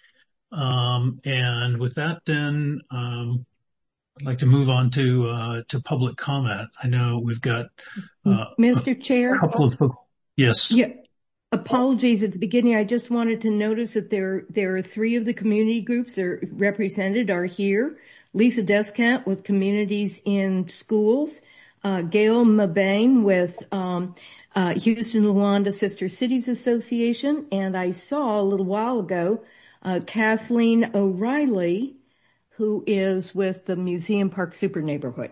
[SPEAKER 1] And with that, then I'd like to move on to public comment. I know we've got
[SPEAKER 3] Mr. Chair.
[SPEAKER 1] A couple of folks. Yes.
[SPEAKER 3] Yeah. Apologies at the beginning. I just wanted to notice that there are 3 of the community groups that are represented are here. Lisa Descant with Communities in Schools, Gail Mabane with Houston Luanda Sister Cities Association, and I saw a little while ago Kathleen O'Reilly, who is with the Museum Park Super Neighborhood.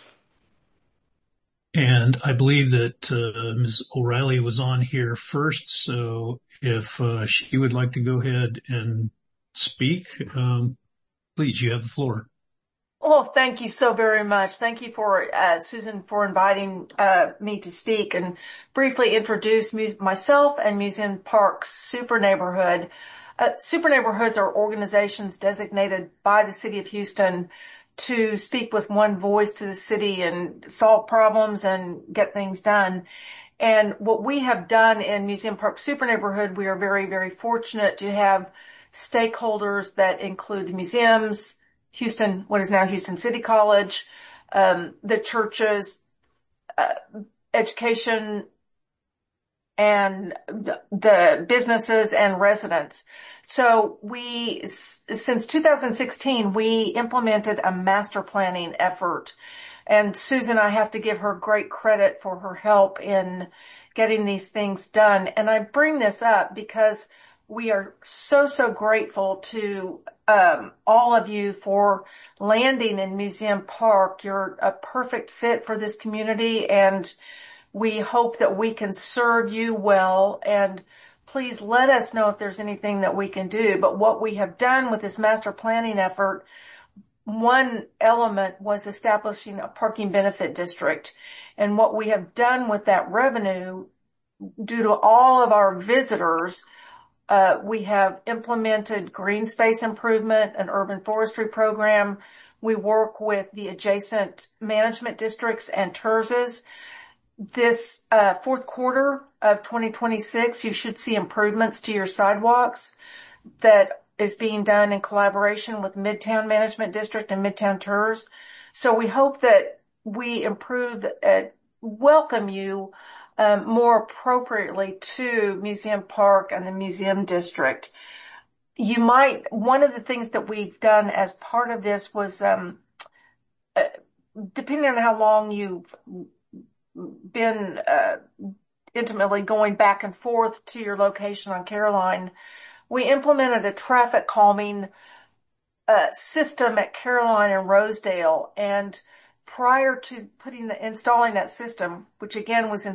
[SPEAKER 1] And I believe that Ms. O'Reilly was on here first, so if she would like to go ahead and speak, please, you have the floor.
[SPEAKER 13] Oh, thank you so very much. Thank you for Susan for inviting me to speak and briefly introduce myself and Museum Park Super Neighborhood. Super neighborhoods are organizations designated by the city of Houston to speak with one voice to the city and solve problems and get things done. And what we have done in Museum Park Super Neighborhood, we are very, very fortunate to have stakeholders that include the museums, Houston, what is now Houston City College, the churches, education, and the businesses and residents. So since 2016, we implemented a master planning effort. And Susan, I have to give her great credit for her help in getting these things done. And I bring this up because we are so, so grateful to all of you for landing in Museum Park. You're a perfect fit for this community, and we hope that we can serve you well. And please let us know if there's anything that we can do. But what we have done with this master planning effort, one element was establishing a parking benefit district. And what we have done with that revenue, due to all of our visitors, we have implemented green space improvement, an urban forestry program. We work with the adjacent management districts and TERSs. This fourth quarter of 2026, you should see improvements to your sidewalks that is being done in collaboration with Midtown Management District and Midtown TERS. So we hope that we improve, welcome you more appropriately to Museum Park and the Museum District. One of the things that we've done as part of this was, depending on how long you've been intimately going back and forth to your location on Caroline, we implemented a traffic calming system at Caroline and Rosedale. And prior to installing that system, which again was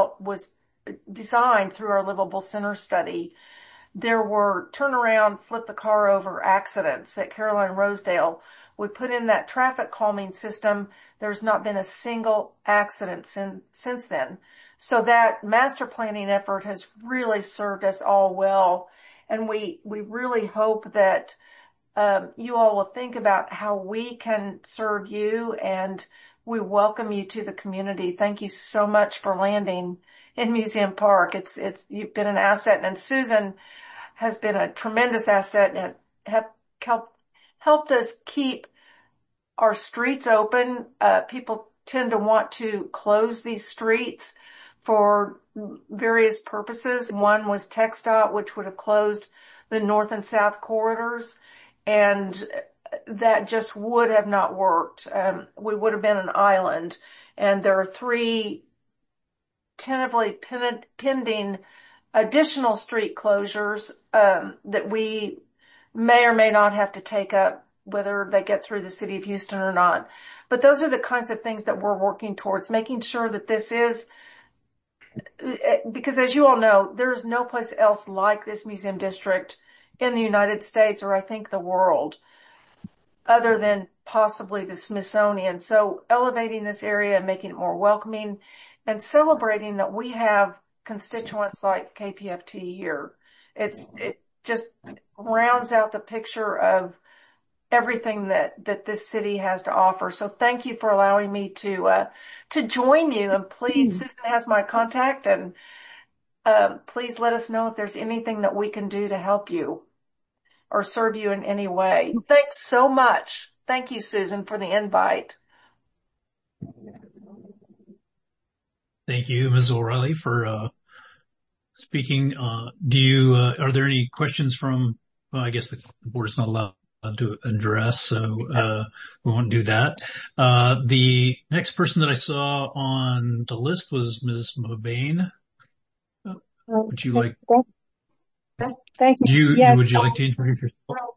[SPEAKER 13] designed through our Livable Center study, there were turnaround, flip the car over accidents at Caroline and Rosedale. We put in that traffic calming system. There's not been a single accident since then. So that master planning effort has really served us all well. And we really hope that you all will think about how we can serve you, and we welcome you to the community. Thank you so much for landing in Museum Park. You've been an asset, and Susan has been a tremendous asset and has helped us keep our streets open. People tend to want to close these streets for various purposes. One was TxDOT, which would have closed the north and south corridors, and that just would have not worked. We would have been an island, and there are 3 tentatively pending additional street closures that we may or may not have to take up, whether they get through the city of Houston or not. But those are the kinds of things that we're working towards, making sure that this is, because as you all know, there is no place else like this museum district in the United States, or I think the world, other than possibly the Smithsonian. So elevating this area and making it more welcoming and celebrating that we have constituents like KPFT here. It just rounds out the picture of everything that this city has to offer. So thank you for allowing me to join you. And please, Susan has my contact, and please let us know if there's anything that we can do to help you or serve you in any way. Thanks so much. Thank you, Susan, for the invite.
[SPEAKER 1] Thank you, Ms. O'Reilly, for speaking. Are there any questions from, well, I guess the board is not allowed to address, so we won't do that. The next person that I saw on the list was Ms. Mobane. Would you like?
[SPEAKER 14] Thank you. Yes.
[SPEAKER 1] Would you like to introduce yourself?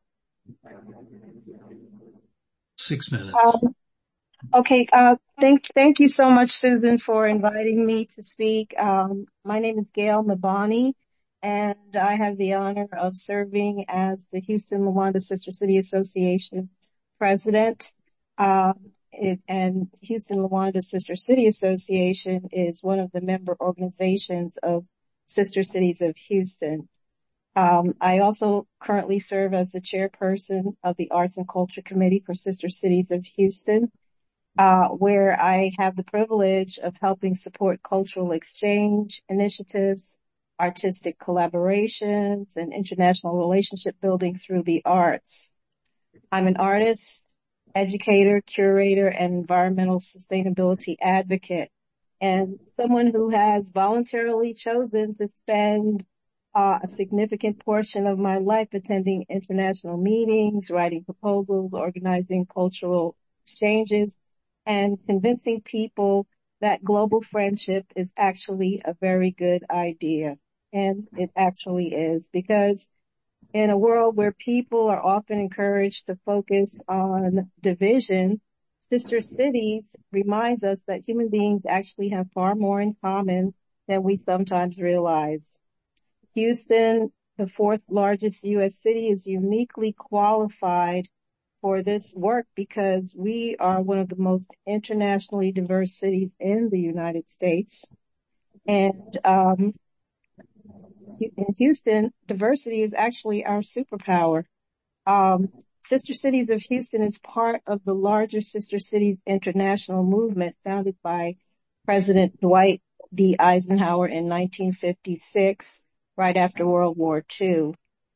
[SPEAKER 1] 6 minutes.
[SPEAKER 14] Okay. Thank you so much, Susan, for inviting me to speak. My name is Gail Mabani, and I have the honor of serving as the Houston-Lawanda Sister City Association president. And Houston-Lawanda Sister City Association is one of the member organizations of Sister Cities of Houston. I also currently serve as the chairperson of the Arts and Culture Committee for Sister Cities of Houston, where I have the privilege of helping support cultural exchange initiatives, artistic collaborations, and international relationship building through the arts. I'm an artist, educator, curator, and environmental sustainability advocate, and someone who has voluntarily chosen to spend a significant portion of my life attending international meetings, writing proposals, organizing cultural exchanges, and convincing people that global friendship is actually a very good idea. And it actually is, because in a world where people are often encouraged to focus on division, Sister Cities reminds us that human beings actually have far more in common than we sometimes realize. Houston, the 4th largest U.S. city, is uniquely qualified for this work because we are one of the most internationally diverse cities in the United States. And in Houston, diversity is actually our superpower. Sister Cities of Houston is part of the larger Sister Cities International movement founded by President Dwight D. Eisenhower in 1956, right after World War II.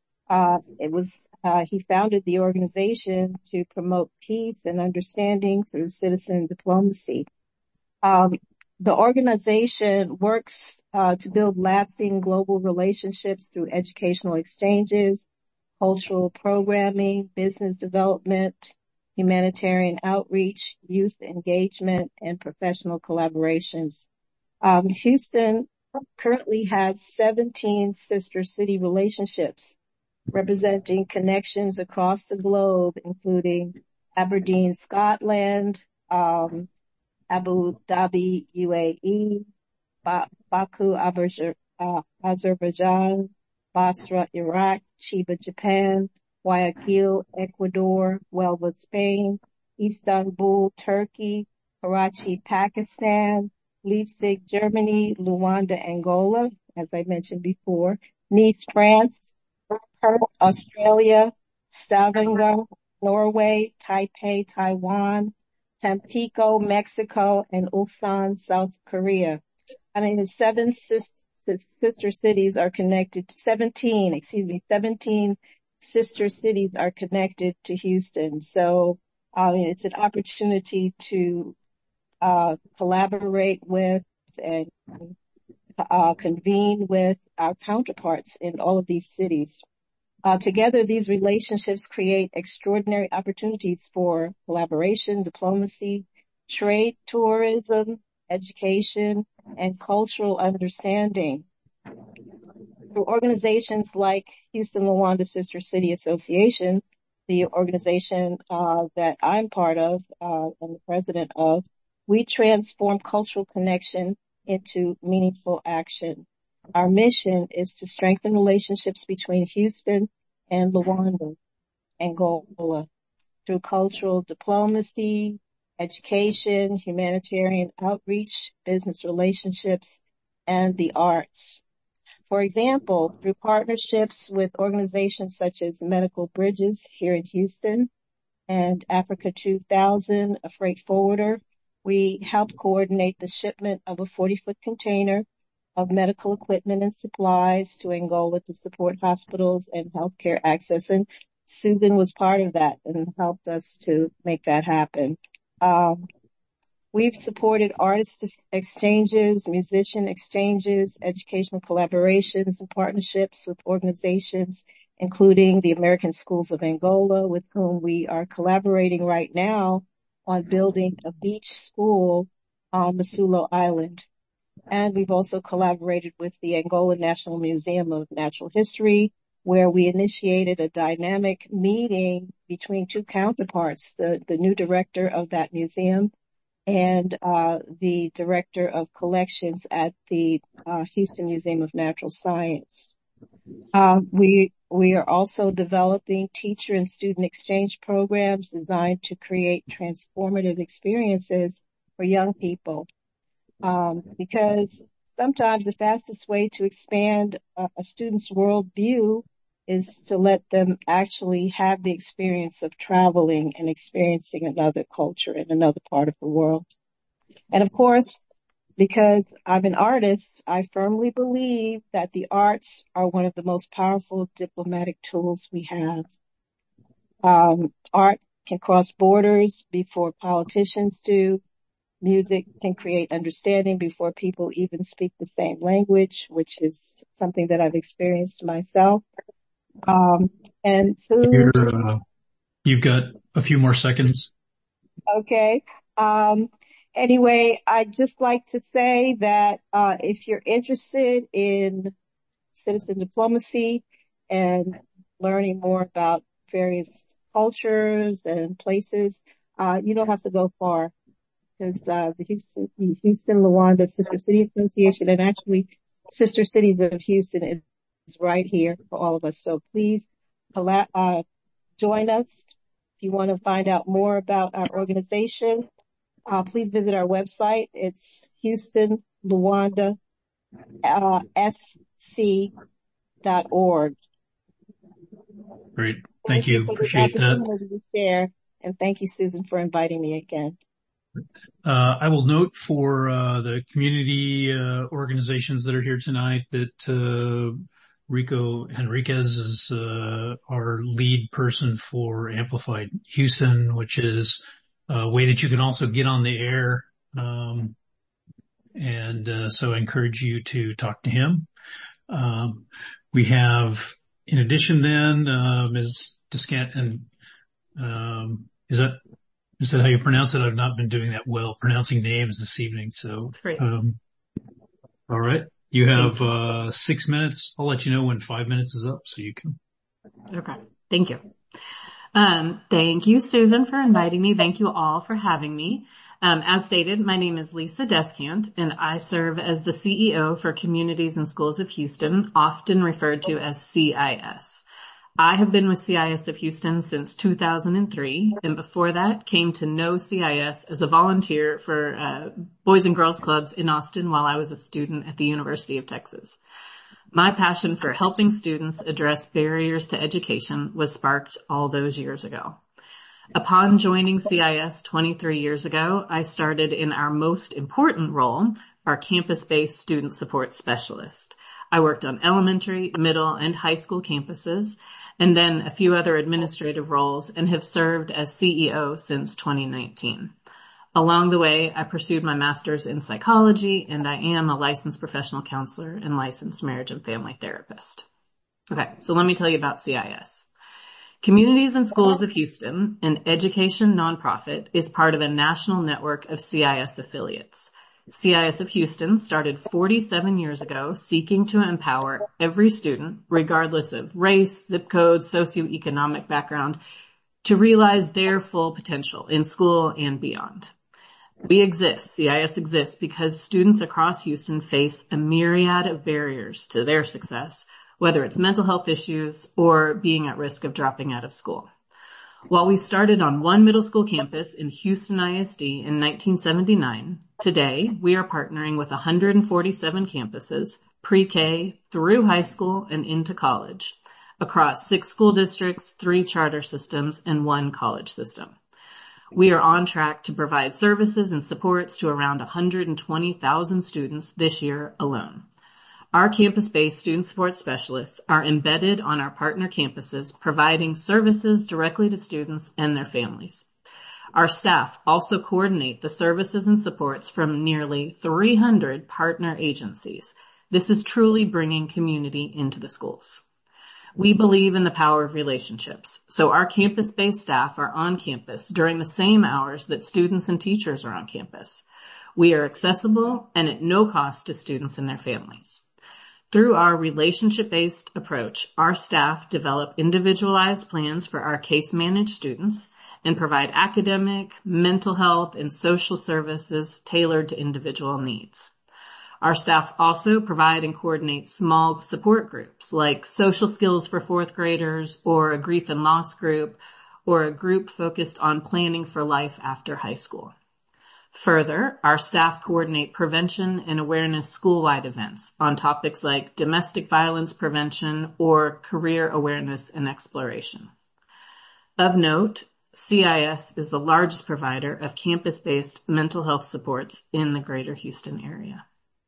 [SPEAKER 14] He founded the organization to promote peace and understanding through citizen diplomacy. The organization works to build lasting global relationships through educational exchanges, cultural programming, business development, humanitarian outreach, youth engagement, and professional collaborations. Houston currently has 17 sister city relationships representing connections across the globe, including Aberdeen, Scotland, Abu Dhabi, UAE, Baku, Azerbaijan, Basra, Iraq, Chiba, Japan, Guayaquil, Ecuador, Huelva, Spain, Istanbul, Turkey, Karachi, Pakistan, Leipzig, Germany, Luanda, Angola, as I mentioned before, Nice, France, Perth, Australia, Stavanger, Norway, Taipei, Taiwan, Tampico, Mexico, and Ulsan, South Korea. I mean, the 17 sister cities are connected to Houston. So, it's an opportunity to, collaborate with and, convene with our counterparts in all of these cities. Together, these relationships create extraordinary opportunities for collaboration, diplomacy, trade, tourism, education, and cultural understanding. Through organizations like Houston Luanda Sister City Association, the organization that I'm part of and the president of, we transform cultural connection into meaningful action. Our mission is to strengthen relationships between Houston and Luanda, Angola, through cultural diplomacy, education, humanitarian outreach, business relationships, and the arts. For example, through partnerships with organizations such as Medical Bridges here in Houston and Africa 2000, a freight forwarder, we helped coordinate the shipment of a 40-foot container of medical equipment and supplies to Angola to support hospitals and healthcare access. And Susan was part of that and helped us to make that happen. We've supported artist exchanges, musician exchanges, educational collaborations and partnerships with organizations, including the American Schools of Angola, with whom we are collaborating right now on building a beach school on Masulo Island. And we've also collaborated with the Angola National Museum of Natural History, where we initiated a dynamic meeting between two counterparts, the new director of that museum and the director of collections at the Houston Museum of Natural Science. We are also developing teacher and student exchange programs designed to create transformative experiences for young people. Because sometimes the fastest way to expand a student's worldview is to let them actually have the experience of traveling and experiencing another culture in another part of the world. And of course, because I'm an artist, I firmly believe that the arts are one of the most powerful diplomatic tools we have. Art can cross borders before politicians do. Music can create understanding before people even speak the same language, which is something that I've experienced myself. And food.
[SPEAKER 1] You've got a few more seconds.
[SPEAKER 14] Okay. Anyway, I'd just like to say that if you're interested in citizen diplomacy and learning more about various cultures and places, you don't have to go far, because the Houston Luanda Sister City Association and actually Sister Cities of Houston is right here for all of us. So please join us. If you want to find out more about our organization, please visit our website. It's HoustonLuandaSC.org.
[SPEAKER 1] Great. Thank you. Appreciate that.
[SPEAKER 14] Share. And thank you, Susan, for inviting me again.
[SPEAKER 1] I will note for the community organizations that are here tonight that Rico Henriquez is our lead person for Amplified Houston, which is a way that you can also get on the air. So I encourage you to talk to him. We have, in addition then, Ms. Descant, and is that how you pronounce it? I've not been doing that well pronouncing names this evening. So,
[SPEAKER 15] that's great.
[SPEAKER 1] All right. You have 6 minutes. I'll let you know when 5 minutes is up so you can.
[SPEAKER 15] Okay. Thank you. Thank you, Susan, for inviting me. Thank you all for having me. As stated, my name is Lisa Descant, and I serve as the CEO for Communities and Schools of Houston, often referred to as CIS. I have been with CIS of Houston since 2003, and before that came to know CIS as a volunteer for Boys and Girls Clubs in Austin while I was a student at the University of Texas. My passion for helping students address barriers to education was sparked all those years ago. Upon joining CIS 23 years ago, I started in our most important role, our campus-based student support specialist. I worked on elementary, middle, and high school campuses, and then a few other administrative roles, and have served as CEO since 2019. Along the way, I pursued my master's in psychology, and I am a licensed professional counselor and licensed marriage and family therapist. Okay, so let me tell you about CIS. Communities and Schools of Houston, an education nonprofit, is part of a national network of CIS affiliates. CIS of Houston started 47 years ago, seeking to empower every student, regardless of race, zip code, socioeconomic background, to realize their full potential in school and beyond. We exist, CIS exists, because students across Houston face a myriad of barriers to their success, whether it's mental health issues or being at risk of dropping out of school. While we started on one middle school campus in Houston ISD in 1979, today we are partnering with 147 campuses, pre-K through high school and into college, across 6 school districts, 3 charter systems, and 1 college system. We are on track to provide services and supports to around 120,000 students this year alone. Our campus-based student support specialists are embedded on our partner campuses, providing services directly to students and their families. Our staff also coordinate the services and supports from nearly 300 partner agencies. This is truly bringing community into the schools. We believe in the power of relationships, so our campus-based staff are on campus during the same hours that students and teachers are on campus. We are accessible and at no cost to students and their families. Through our relationship-based approach, our staff develop individualized plans for our case-managed students and provide academic, mental health, and social services tailored to individual needs. Our staff also provide and coordinate small support groups like social skills for 4th graders or a grief and loss group or a group focused on planning for life after high school. Further, our staff coordinate prevention and awareness school-wide events on topics like domestic violence prevention or career awareness and exploration. Of note, CIS is the largest provider of campus-based mental health supports in the greater Houston area.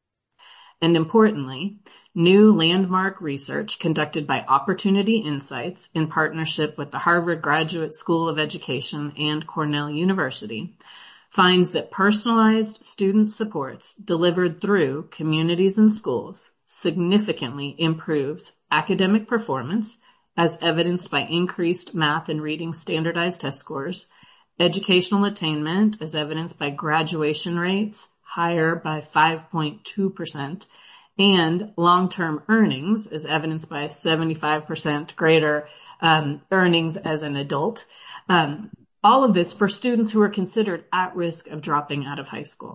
[SPEAKER 15] And importantly, new landmark research conducted by Opportunity Insights in partnership with the Harvard Graduate School of Education and Cornell University finds that personalized student supports delivered through communities and schools significantly improves academic performance as evidenced by increased math and reading standardized test scores, educational attainment as evidenced by graduation rates higher by 5.2%, and long-term earnings as evidenced by 75% greater earnings as an adult. All of this for students who are considered at risk of dropping out of high school.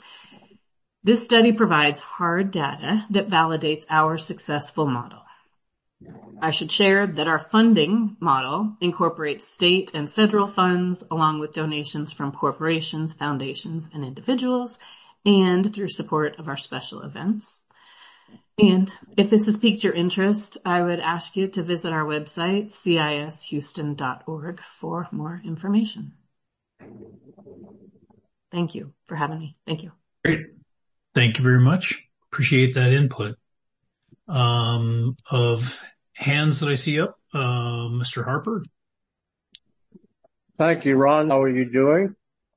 [SPEAKER 15] This study provides hard data that validates our successful model. I should share that our funding model incorporates state and federal funds along with donations from corporations, foundations, and individuals, and through support of our special events. And if this has piqued your interest, I would ask you to visit our website, cishouston.org, for more information. Thank you for having me. Thank you.
[SPEAKER 1] Great. Thank you very much. Appreciate that input. Of hands that I see up, Mr. Harper.
[SPEAKER 16] Thank you, Ron. How are you doing?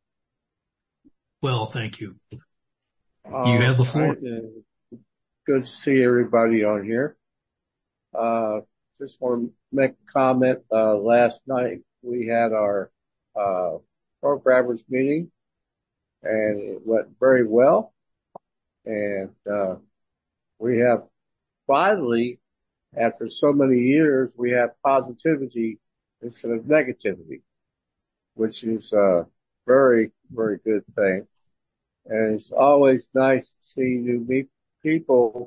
[SPEAKER 1] Well, thank you. You have the floor.
[SPEAKER 16] Good to see everybody on here. Just want to make a comment. Last night we had our programmers meeting and it went very well. And we have finally, after so many years, we have positivity instead of negativity, which is a very, very good thing. And it's always nice to see new people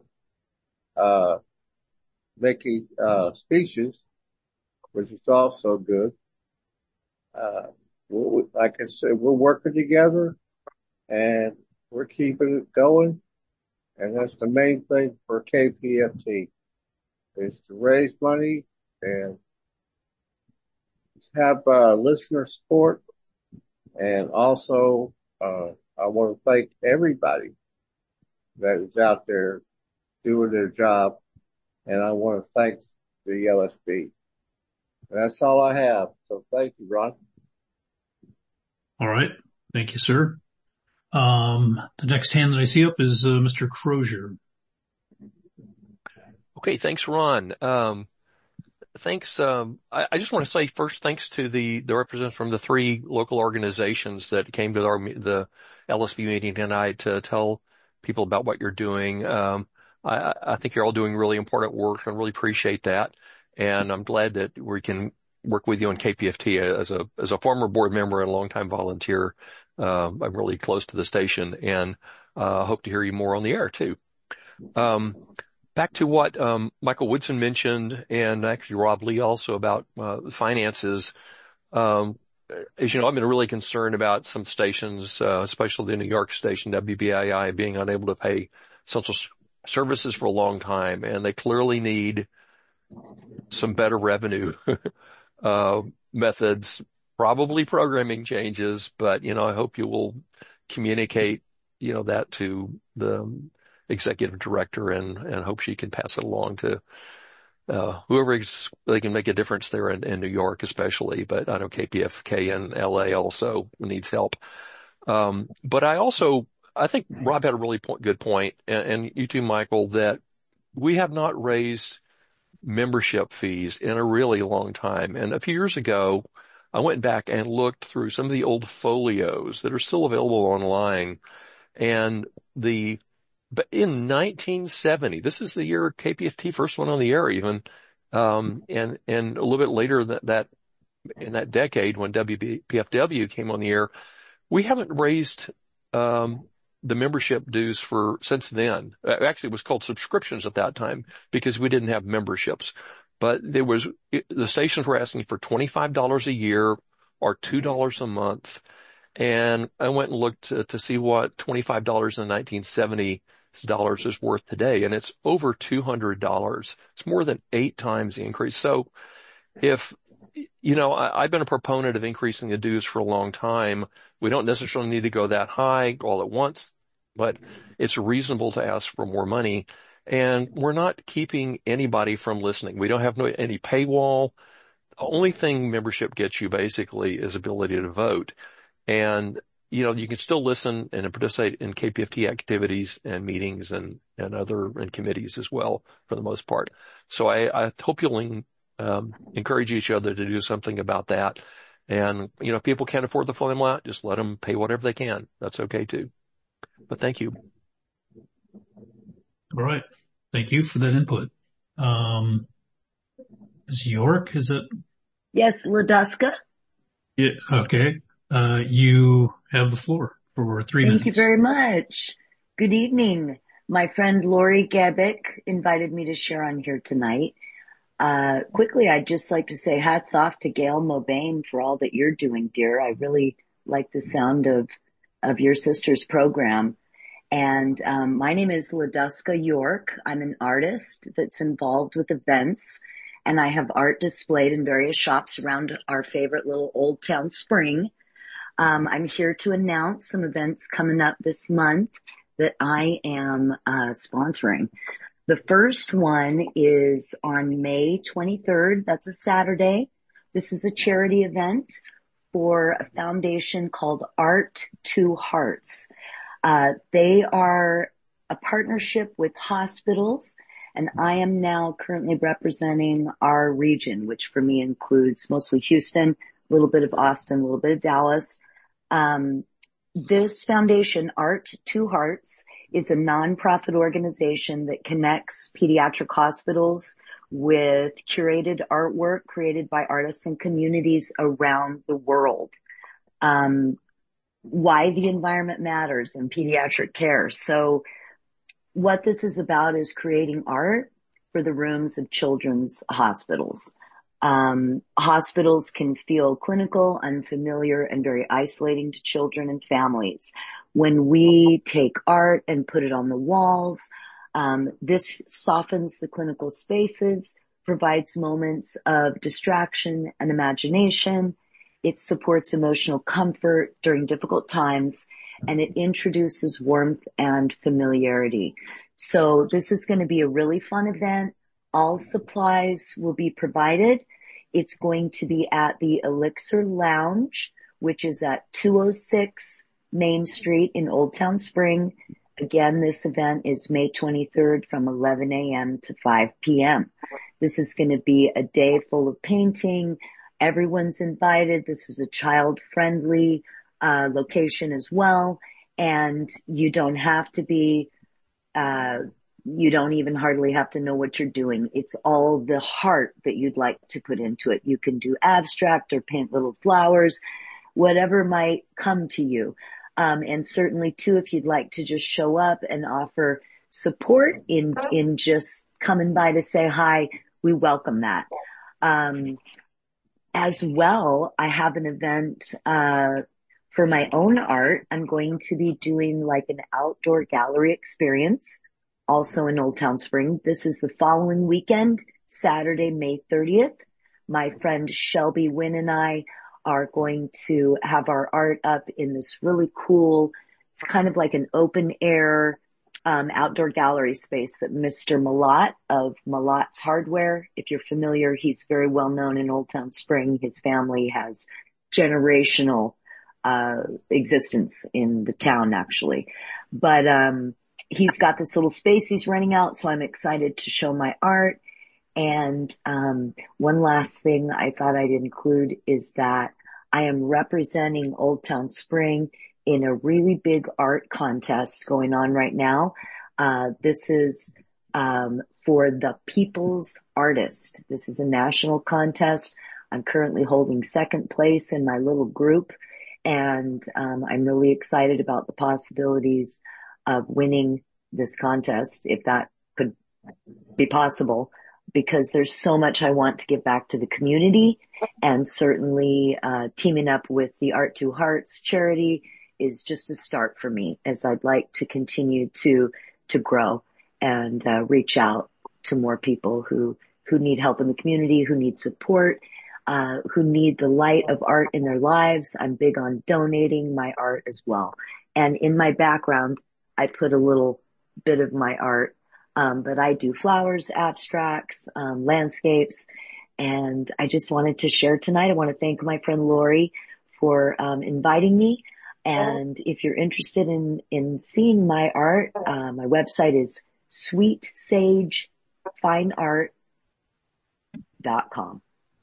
[SPEAKER 16] making speeches, which is also good. Like I said, we're working together and we're keeping it going. And that's the main thing for KPFT, is to raise money and have listener support. And also, I want to thank everybody that is out there doing their job. And I want to thank the LSB. That's all I have. So thank you, Ron.
[SPEAKER 1] All right. Thank you, sir. The next hand that I see up is Mr. Crozier.
[SPEAKER 17] Okay, thanks, Ron. Thanks. I just want to say first, thanks to the representatives from the 3 local organizations that came to the LSB meeting tonight to tell people about what you're doing. I think you're all doing really important work and really appreciate that. And I'm glad that we can work with you on KPFT as a former board member and a longtime volunteer. I'm really close to the station and hope to hear you more on the air too. Back to what Michael Woodson mentioned, and actually Rob Lee also about finances. As you know, I've been really concerned about some stations, especially the New York station, WBAI, being unable to pay essential services for a long time, and they clearly need some better revenue methods, probably programming changes. But I hope you will communicate, that to the executive director and hope she can pass it along to whoever they can make a difference there in New York especially, but I know KPFK in LA also needs help. But I think Rob had a really good point, and you too, Michael, that we have not raised membership fees in a really long time. And a few years ago, I went back and looked through some of the old folios that are still available online, and but in 1970, this is the year KPFT first went on the air even, and a little bit later that in that decade when WPFW came on the air, we haven't raised, the membership dues since then. Actually, it was called subscriptions at that time because we didn't have memberships, but the stations were asking for $25 a year or $2 a month. And I went and looked to see what $25 in 1970 dollars is worth today, and it's over $200. It's more than 8 times the increase. So if, I've been a proponent of increasing the dues for a long time. We don't necessarily need to go that high all at once, but it's reasonable to ask for more money. And we're not keeping anybody from listening. We don't have any paywall. The only thing membership gets you basically is ability to vote. And you can still listen and participate in KPFT activities and meetings and committees as well, for the most part. So I hope you'll encourage each other to do something about that. And, if people can't afford the full amount, just let them pay whatever they can. That's okay too. But thank you.
[SPEAKER 1] All right. Thank you for that input. Is York, is it?
[SPEAKER 18] Yes, Laduska.
[SPEAKER 1] Yeah. Okay. You have the floor for 3 minutes.
[SPEAKER 18] Thank you very much. Good evening. My friend Lori Gabick invited me to share on here tonight. Quickly, I'd just like to say hats off to Gail Mobane for all that you're doing, dear. I really like the sound of your sister's program. And my name is Laduska York. I'm an artist that's involved with events, and I have art displayed in various shops around our favorite little Old Town Spring. I'm here to announce some events coming up this month that I am sponsoring. The first one is on May 23rd. That's a Saturday. This is a charity event for a foundation called Art to Hearts. They are a partnership with hospitals, and I am now currently representing our region, which for me includes mostly Houston, a little bit of Austin, a little bit of Dallas. This foundation, Art to Hearts, is a nonprofit organization that connects pediatric hospitals with curated artwork created by artists and communities around the world. Why the environment matters in pediatric care. So what this is about is creating art for the rooms of children's hospitals. Hospitals can feel clinical, unfamiliar, and very isolating to children and families. When we take art and put it on the walls, this softens the clinical spaces, provides moments of distraction and imagination. It supports emotional comfort during difficult times, and it introduces warmth and familiarity. So this is going to be a really fun event. All supplies will be provided. It's going to be at the Elixir Lounge, which is at 206 Main Street in Old Town Spring. Again, this event is May 23rd from 11 a.m. to 5 p.m. This is going to be a day full of painting. Everyone's invited. This is a child-friendly location as well. And you don't have to be, you don't even hardly have to know what you're doing. It's all the heart that you'd like to put into it. You can do abstract or paint little flowers, whatever might come to you. And certainly too, if you'd like to just show up and offer support in just coming by to say hi, we welcome that. As well, I have an event, for my own art. I'm going to be doing like an outdoor gallery experience also in Old Town Spring. This is the following weekend, Saturday, May 30th. My friend Shelby Wynn and I are going to have our art up in this really cool, it's kind of like an open air, outdoor gallery space that Mr. Malat of Malat's Hardware, if you're familiar, he's very well known in Old Town Spring. His family has generational, existence in the town actually. But, he's got this little space he's renting out. So I'm excited to show my art. And, one last thing I thought I'd include is that I am representing Old Town Spring in a really big art contest going on right now. This is, for the People's Artist. This is a national contest. I'm currently holding second place in my little group. And, I'm really excited about the possibilities of winning this contest, if that could be possible, because there's so much I want to give back to the community. And certainly, teaming up with the Art to Hearts charity is just a start for me, as I'd like to continue to grow and, reach out to more people who need help in the community, who need support, who need the light of art in their lives. I'm big on donating my art as well. And in my background, I put a little bit of my art, but I do flowers, abstracts, landscapes, and I just wanted to share tonight. I want to thank my friend Lori for inviting me. And if you're interested in seeing my art, my website is sweetsagefineart.com.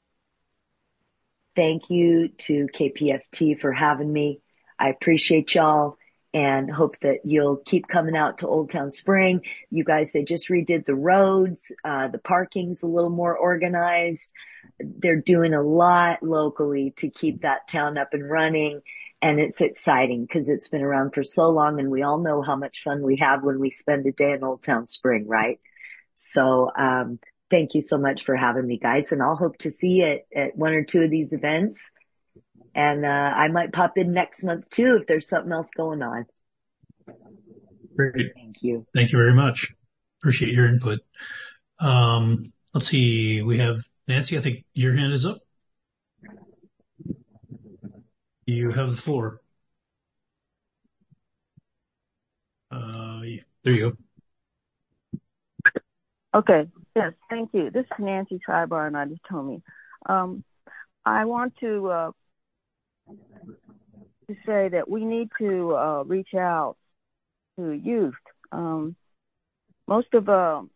[SPEAKER 18] Thank you to KPFT for having me. I appreciate y'all and hope that you'll keep coming out to Old Town Spring. You guys, they just redid the roads. The parking's a little more organized. They're doing a lot locally to keep that town up and running. And it's exciting because it's been around for so long, and we all know how much fun we have when we spend a day in Old Town Spring, right? So, thank you so much for having me, guys. And I'll hope to see you at one or two of these events. And, I might pop in next month too, if there's something else going on.
[SPEAKER 1] Great.
[SPEAKER 18] Thank you.
[SPEAKER 1] Thank you very much. Appreciate your input. Let's see. We have Nancy. I think your hand is up. You have the floor. There you go.
[SPEAKER 19] Okay. Yes. Thank you. This is Nancy Tribar, and I just told me. I want to say that we need to reach out to youth. Most of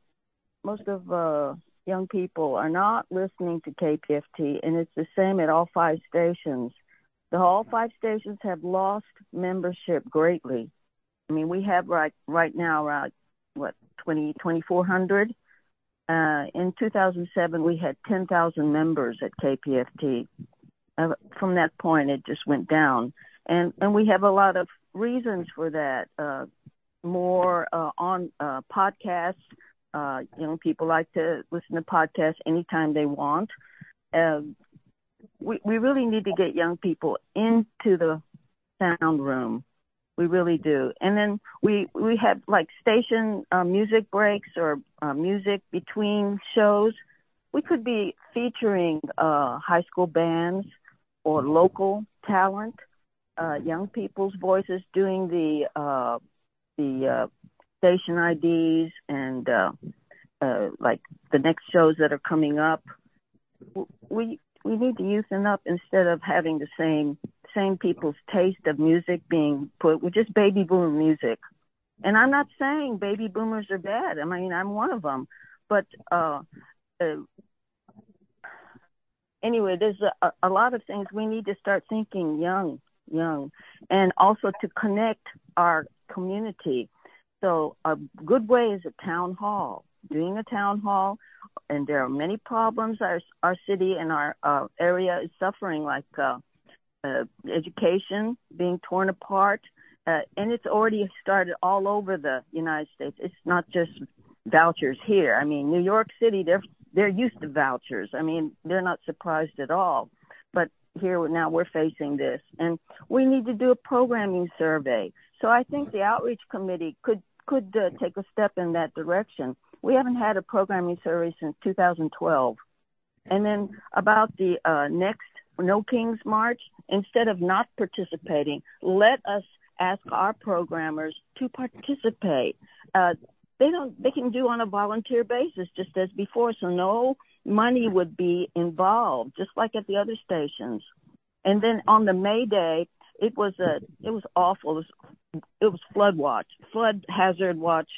[SPEAKER 19] young people are not listening to KPFT, and it's the same at all 5 stations. All 5 stations have lost membership greatly. I mean, we have right now around 2,400. In 2007, we had 10,000 members at KPFT. From that point, it just went down, and we have a lot of reasons for that. More on podcasts. Young people like to listen to podcasts anytime they want. We really need to get young people into the sound room We really do. And then we have like station music breaks or music between shows. We could be featuring high school bands or local talent, young people's voices doing the station IDs and like the next shows that are coming up. We need to youthen up instead of having the same people's taste of music being put with just baby boomer music. And I'm not saying baby boomers are bad. I mean, I'm one of them. But anyway, there's a lot of things we need to start thinking young, and also to connect our community. So a good way is a town hall, doing a town hall. And there are many problems our city and our area is suffering, like education being torn apart. And it's already started all over the United States. It's not just vouchers here. I mean, New York City, they're used to vouchers. I mean, they're not surprised at all. But here now we're facing this. And we need to do a programming survey. So I think the outreach committee could take a step in that direction. We haven't had a programming survey since 2012. And then about the next No Kings March, instead of not participating, let us ask our programmers to participate. They can do on a volunteer basis, just as before. So no money would be involved, just like at the other stations. And then on the May Day, it was awful. It was flood hazard watch,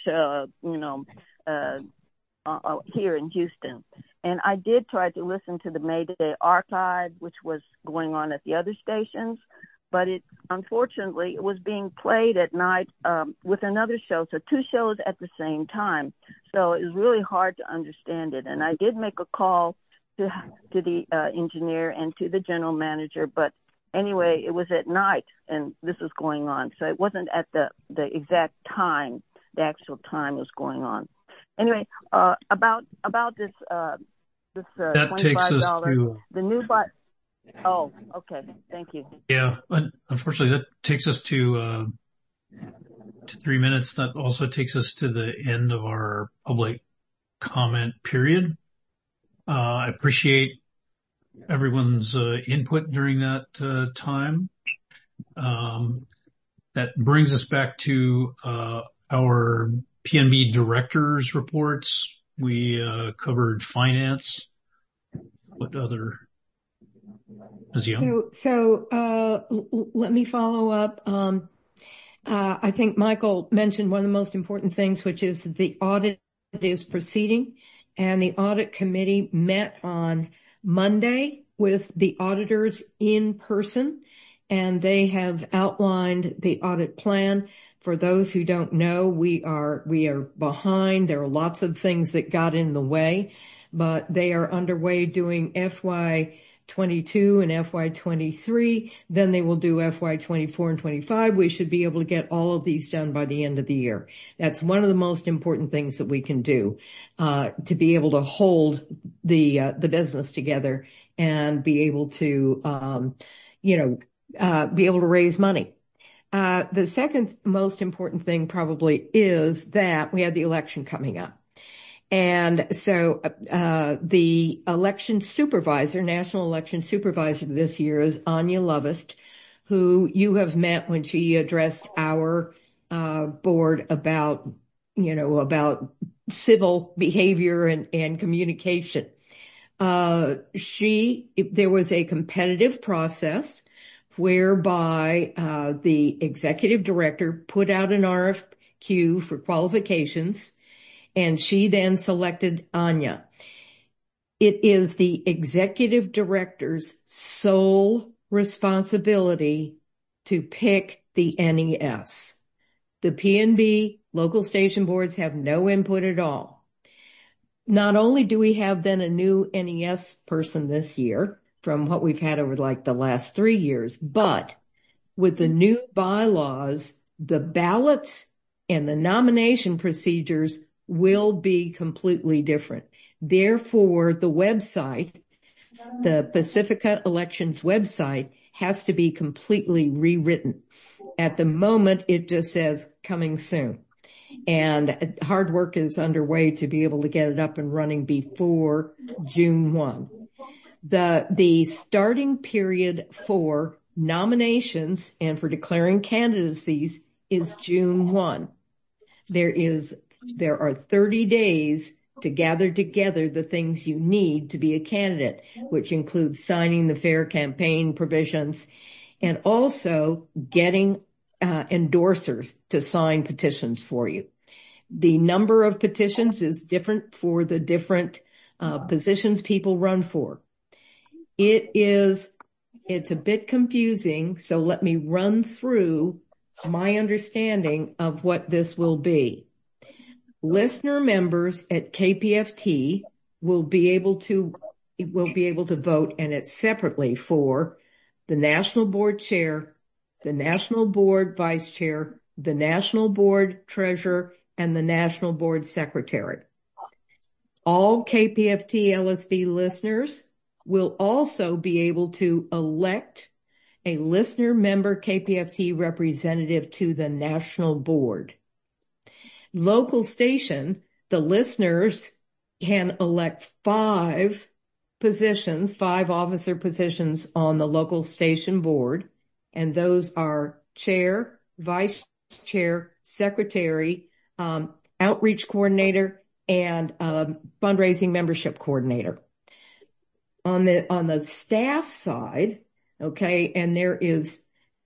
[SPEAKER 19] here in Houston. And I did try to listen to the May Day archive, which was going on at the other stations, but unfortunately it was being played at night with another show, so two shows at the same time. So it was really hard to understand it. And I did make a call to the engineer and to the general manager, but anyway, it was at night and this was going on. So it wasn't at the exact time, the actual time was going on. Anyway, about this that $25,
[SPEAKER 1] takes us to
[SPEAKER 19] the new oh, okay, thank you.
[SPEAKER 1] Yeah, unfortunately, that takes us to 3 minutes. That also takes us to the end of our public comment period. I appreciate everyone's input during that time. That brings us back to our PNB directors reports. We covered finance. What other?
[SPEAKER 3] So let me follow up. I think Michael mentioned one of the most important things, which is that the audit is proceeding, and the audit committee met on Monday with the auditors in person, and they have outlined the audit plan. For those who don't know, we are behind. There are lots of things that got in the way, but they are underway doing FY22 and FY23. Then they will do FY24 and 25. We should be able to get all of these done by the end of the year. That's one of the most important things that we can do, to be able to hold the business together and be able to, be able to raise money. The second most important thing probably is that we have the election coming up. And so, the election supervisor, national election supervisor this year is Anya Lovest, who you have met when she addressed our, board about civil behavior and communication. There was a competitive process whereby the executive director put out an RFQ for qualifications, and she then selected Anya. It is the executive director's sole responsibility to pick the NES. The PNB local station boards have no input at all. Not only do we have then a new NES person this year, from what we've had over like the last 3 years, but with the new bylaws, the ballots and the nomination procedures will be completely different. Therefore, the website, the Pacifica Elections website, has to be completely rewritten. At the moment, it just says coming soon. And hard work is underway to be able to get it up and running before June 1. The starting period for nominations and for declaring candidacies is June 1. There are 30 days to gather together the things you need to be a candidate, which includes signing the fair campaign provisions and also getting endorsers to sign petitions for you. The number of petitions is different for the different positions people run for. It's a bit confusing, so let me run through my understanding of what this will be. Listener members at KPFT will be able to vote, and it's separately for the National Board Chair, the National Board Vice Chair, the National Board Treasurer, and the National Board Secretary. All KPFT LSB listeners will also be able to elect a listener member KPFT representative to the National Board. Local station, the listeners can elect 5 officer positions on the local station board, and those are chair, vice chair, secretary, outreach coordinator, and fundraising membership coordinator. On the staff side, okay, and there is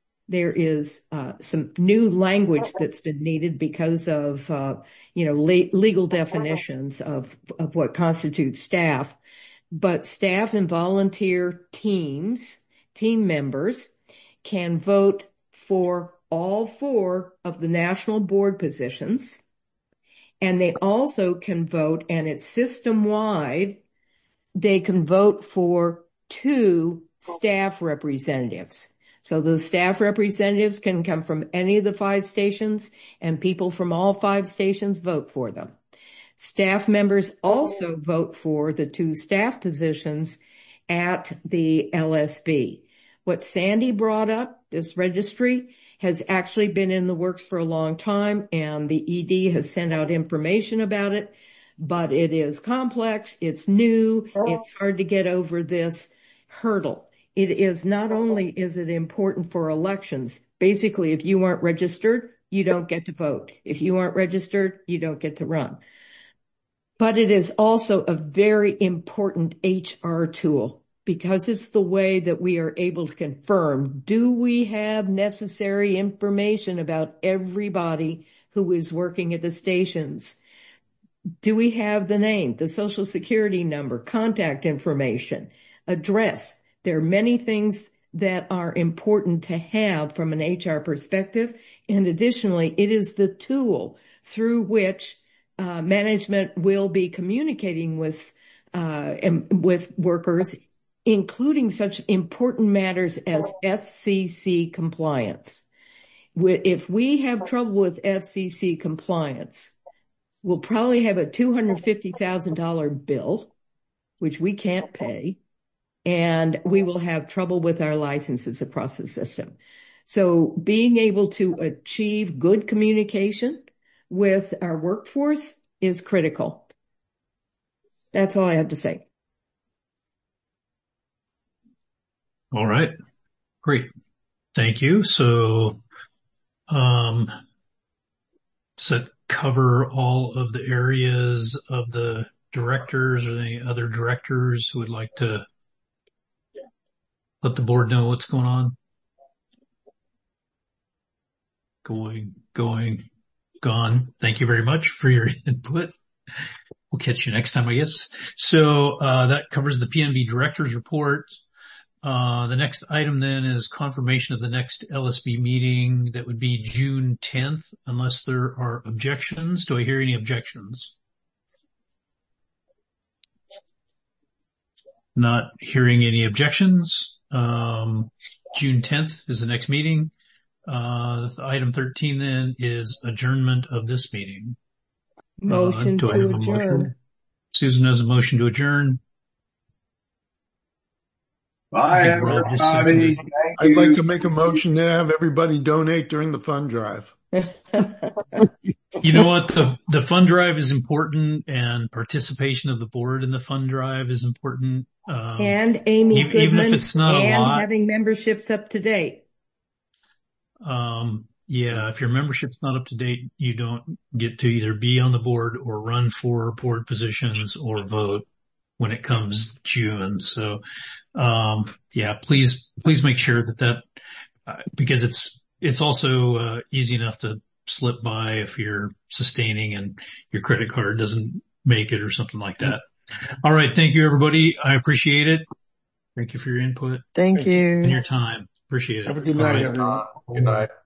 [SPEAKER 3] some new language that's been needed because of legal definitions of what constitutes staff. But staff and volunteer team members can vote for all 4 of the national board positions, and they also can vote, and it's system-wide, they can vote for 2 staff representatives. So the staff representatives can come from any of the 5 stations, and people from all 5 stations vote for them. Staff members also vote for the 2 staff positions at the LSB. What Sandy brought up, this registry, has actually been in the works for a long time, and the ED has sent out information about it, but it is complex, it's new, it's hard to get over this hurdle. It is not only is it important for elections. Basically, if you aren't registered, you don't get to vote. If you aren't registered, you don't get to run. But it is also a very important HR tool because it's the way that we are able to confirm, do we have necessary information about everybody who is working at the stations? Do we have the name, the social security number, contact information, address? There are many things that are important to have from an HR perspective. And additionally, it is the tool through which management will be communicating with workers, including such important matters as FCC compliance. If we have trouble with FCC compliance, we'll probably have a $250,000 bill, which we can't pay, and we will have trouble with our licenses across the system. So being able to achieve good communication with our workforce is critical. That's all I have to say.
[SPEAKER 1] All right. Great. Thank you. So, does that cover all of the areas of the directors or any other directors who would like to let the board know what's going on? Gone. Thank you very much for your input. We'll catch you next time, I guess. So, that covers the PNB director's report. The next item then is confirmation of the next LSB meeting. That would be June 10th, unless there are objections. Do I hear any objections? Not hearing any objections. June 10th is the next meeting. Item 13 then is adjournment of this meeting.
[SPEAKER 3] Motion to adjourn.
[SPEAKER 1] Motion? Susan has a motion to adjourn.
[SPEAKER 12] Bye, everybody. Thank
[SPEAKER 4] I'd
[SPEAKER 12] you.
[SPEAKER 4] like to make a motion to have everybody donate during the fund drive.
[SPEAKER 1] You know what? The fund drive is important, and participation of the board in the fund drive is important.
[SPEAKER 3] And Amy Goodman,
[SPEAKER 1] even if it's not a lot,
[SPEAKER 3] having memberships up to date.
[SPEAKER 1] Yeah, if your membership's not up to date, you don't get to either be on the board or run for board positions or vote when it comes June. So, yeah, please make sure that because it's also easy enough to slip by if you're sustaining and your credit card doesn't make it or something like that. All right. Thank you, everybody. I appreciate it. Thank you for your input.
[SPEAKER 20] Thank you.
[SPEAKER 1] And your time. Appreciate it.
[SPEAKER 4] Have a good night, everyone.
[SPEAKER 7] Good night.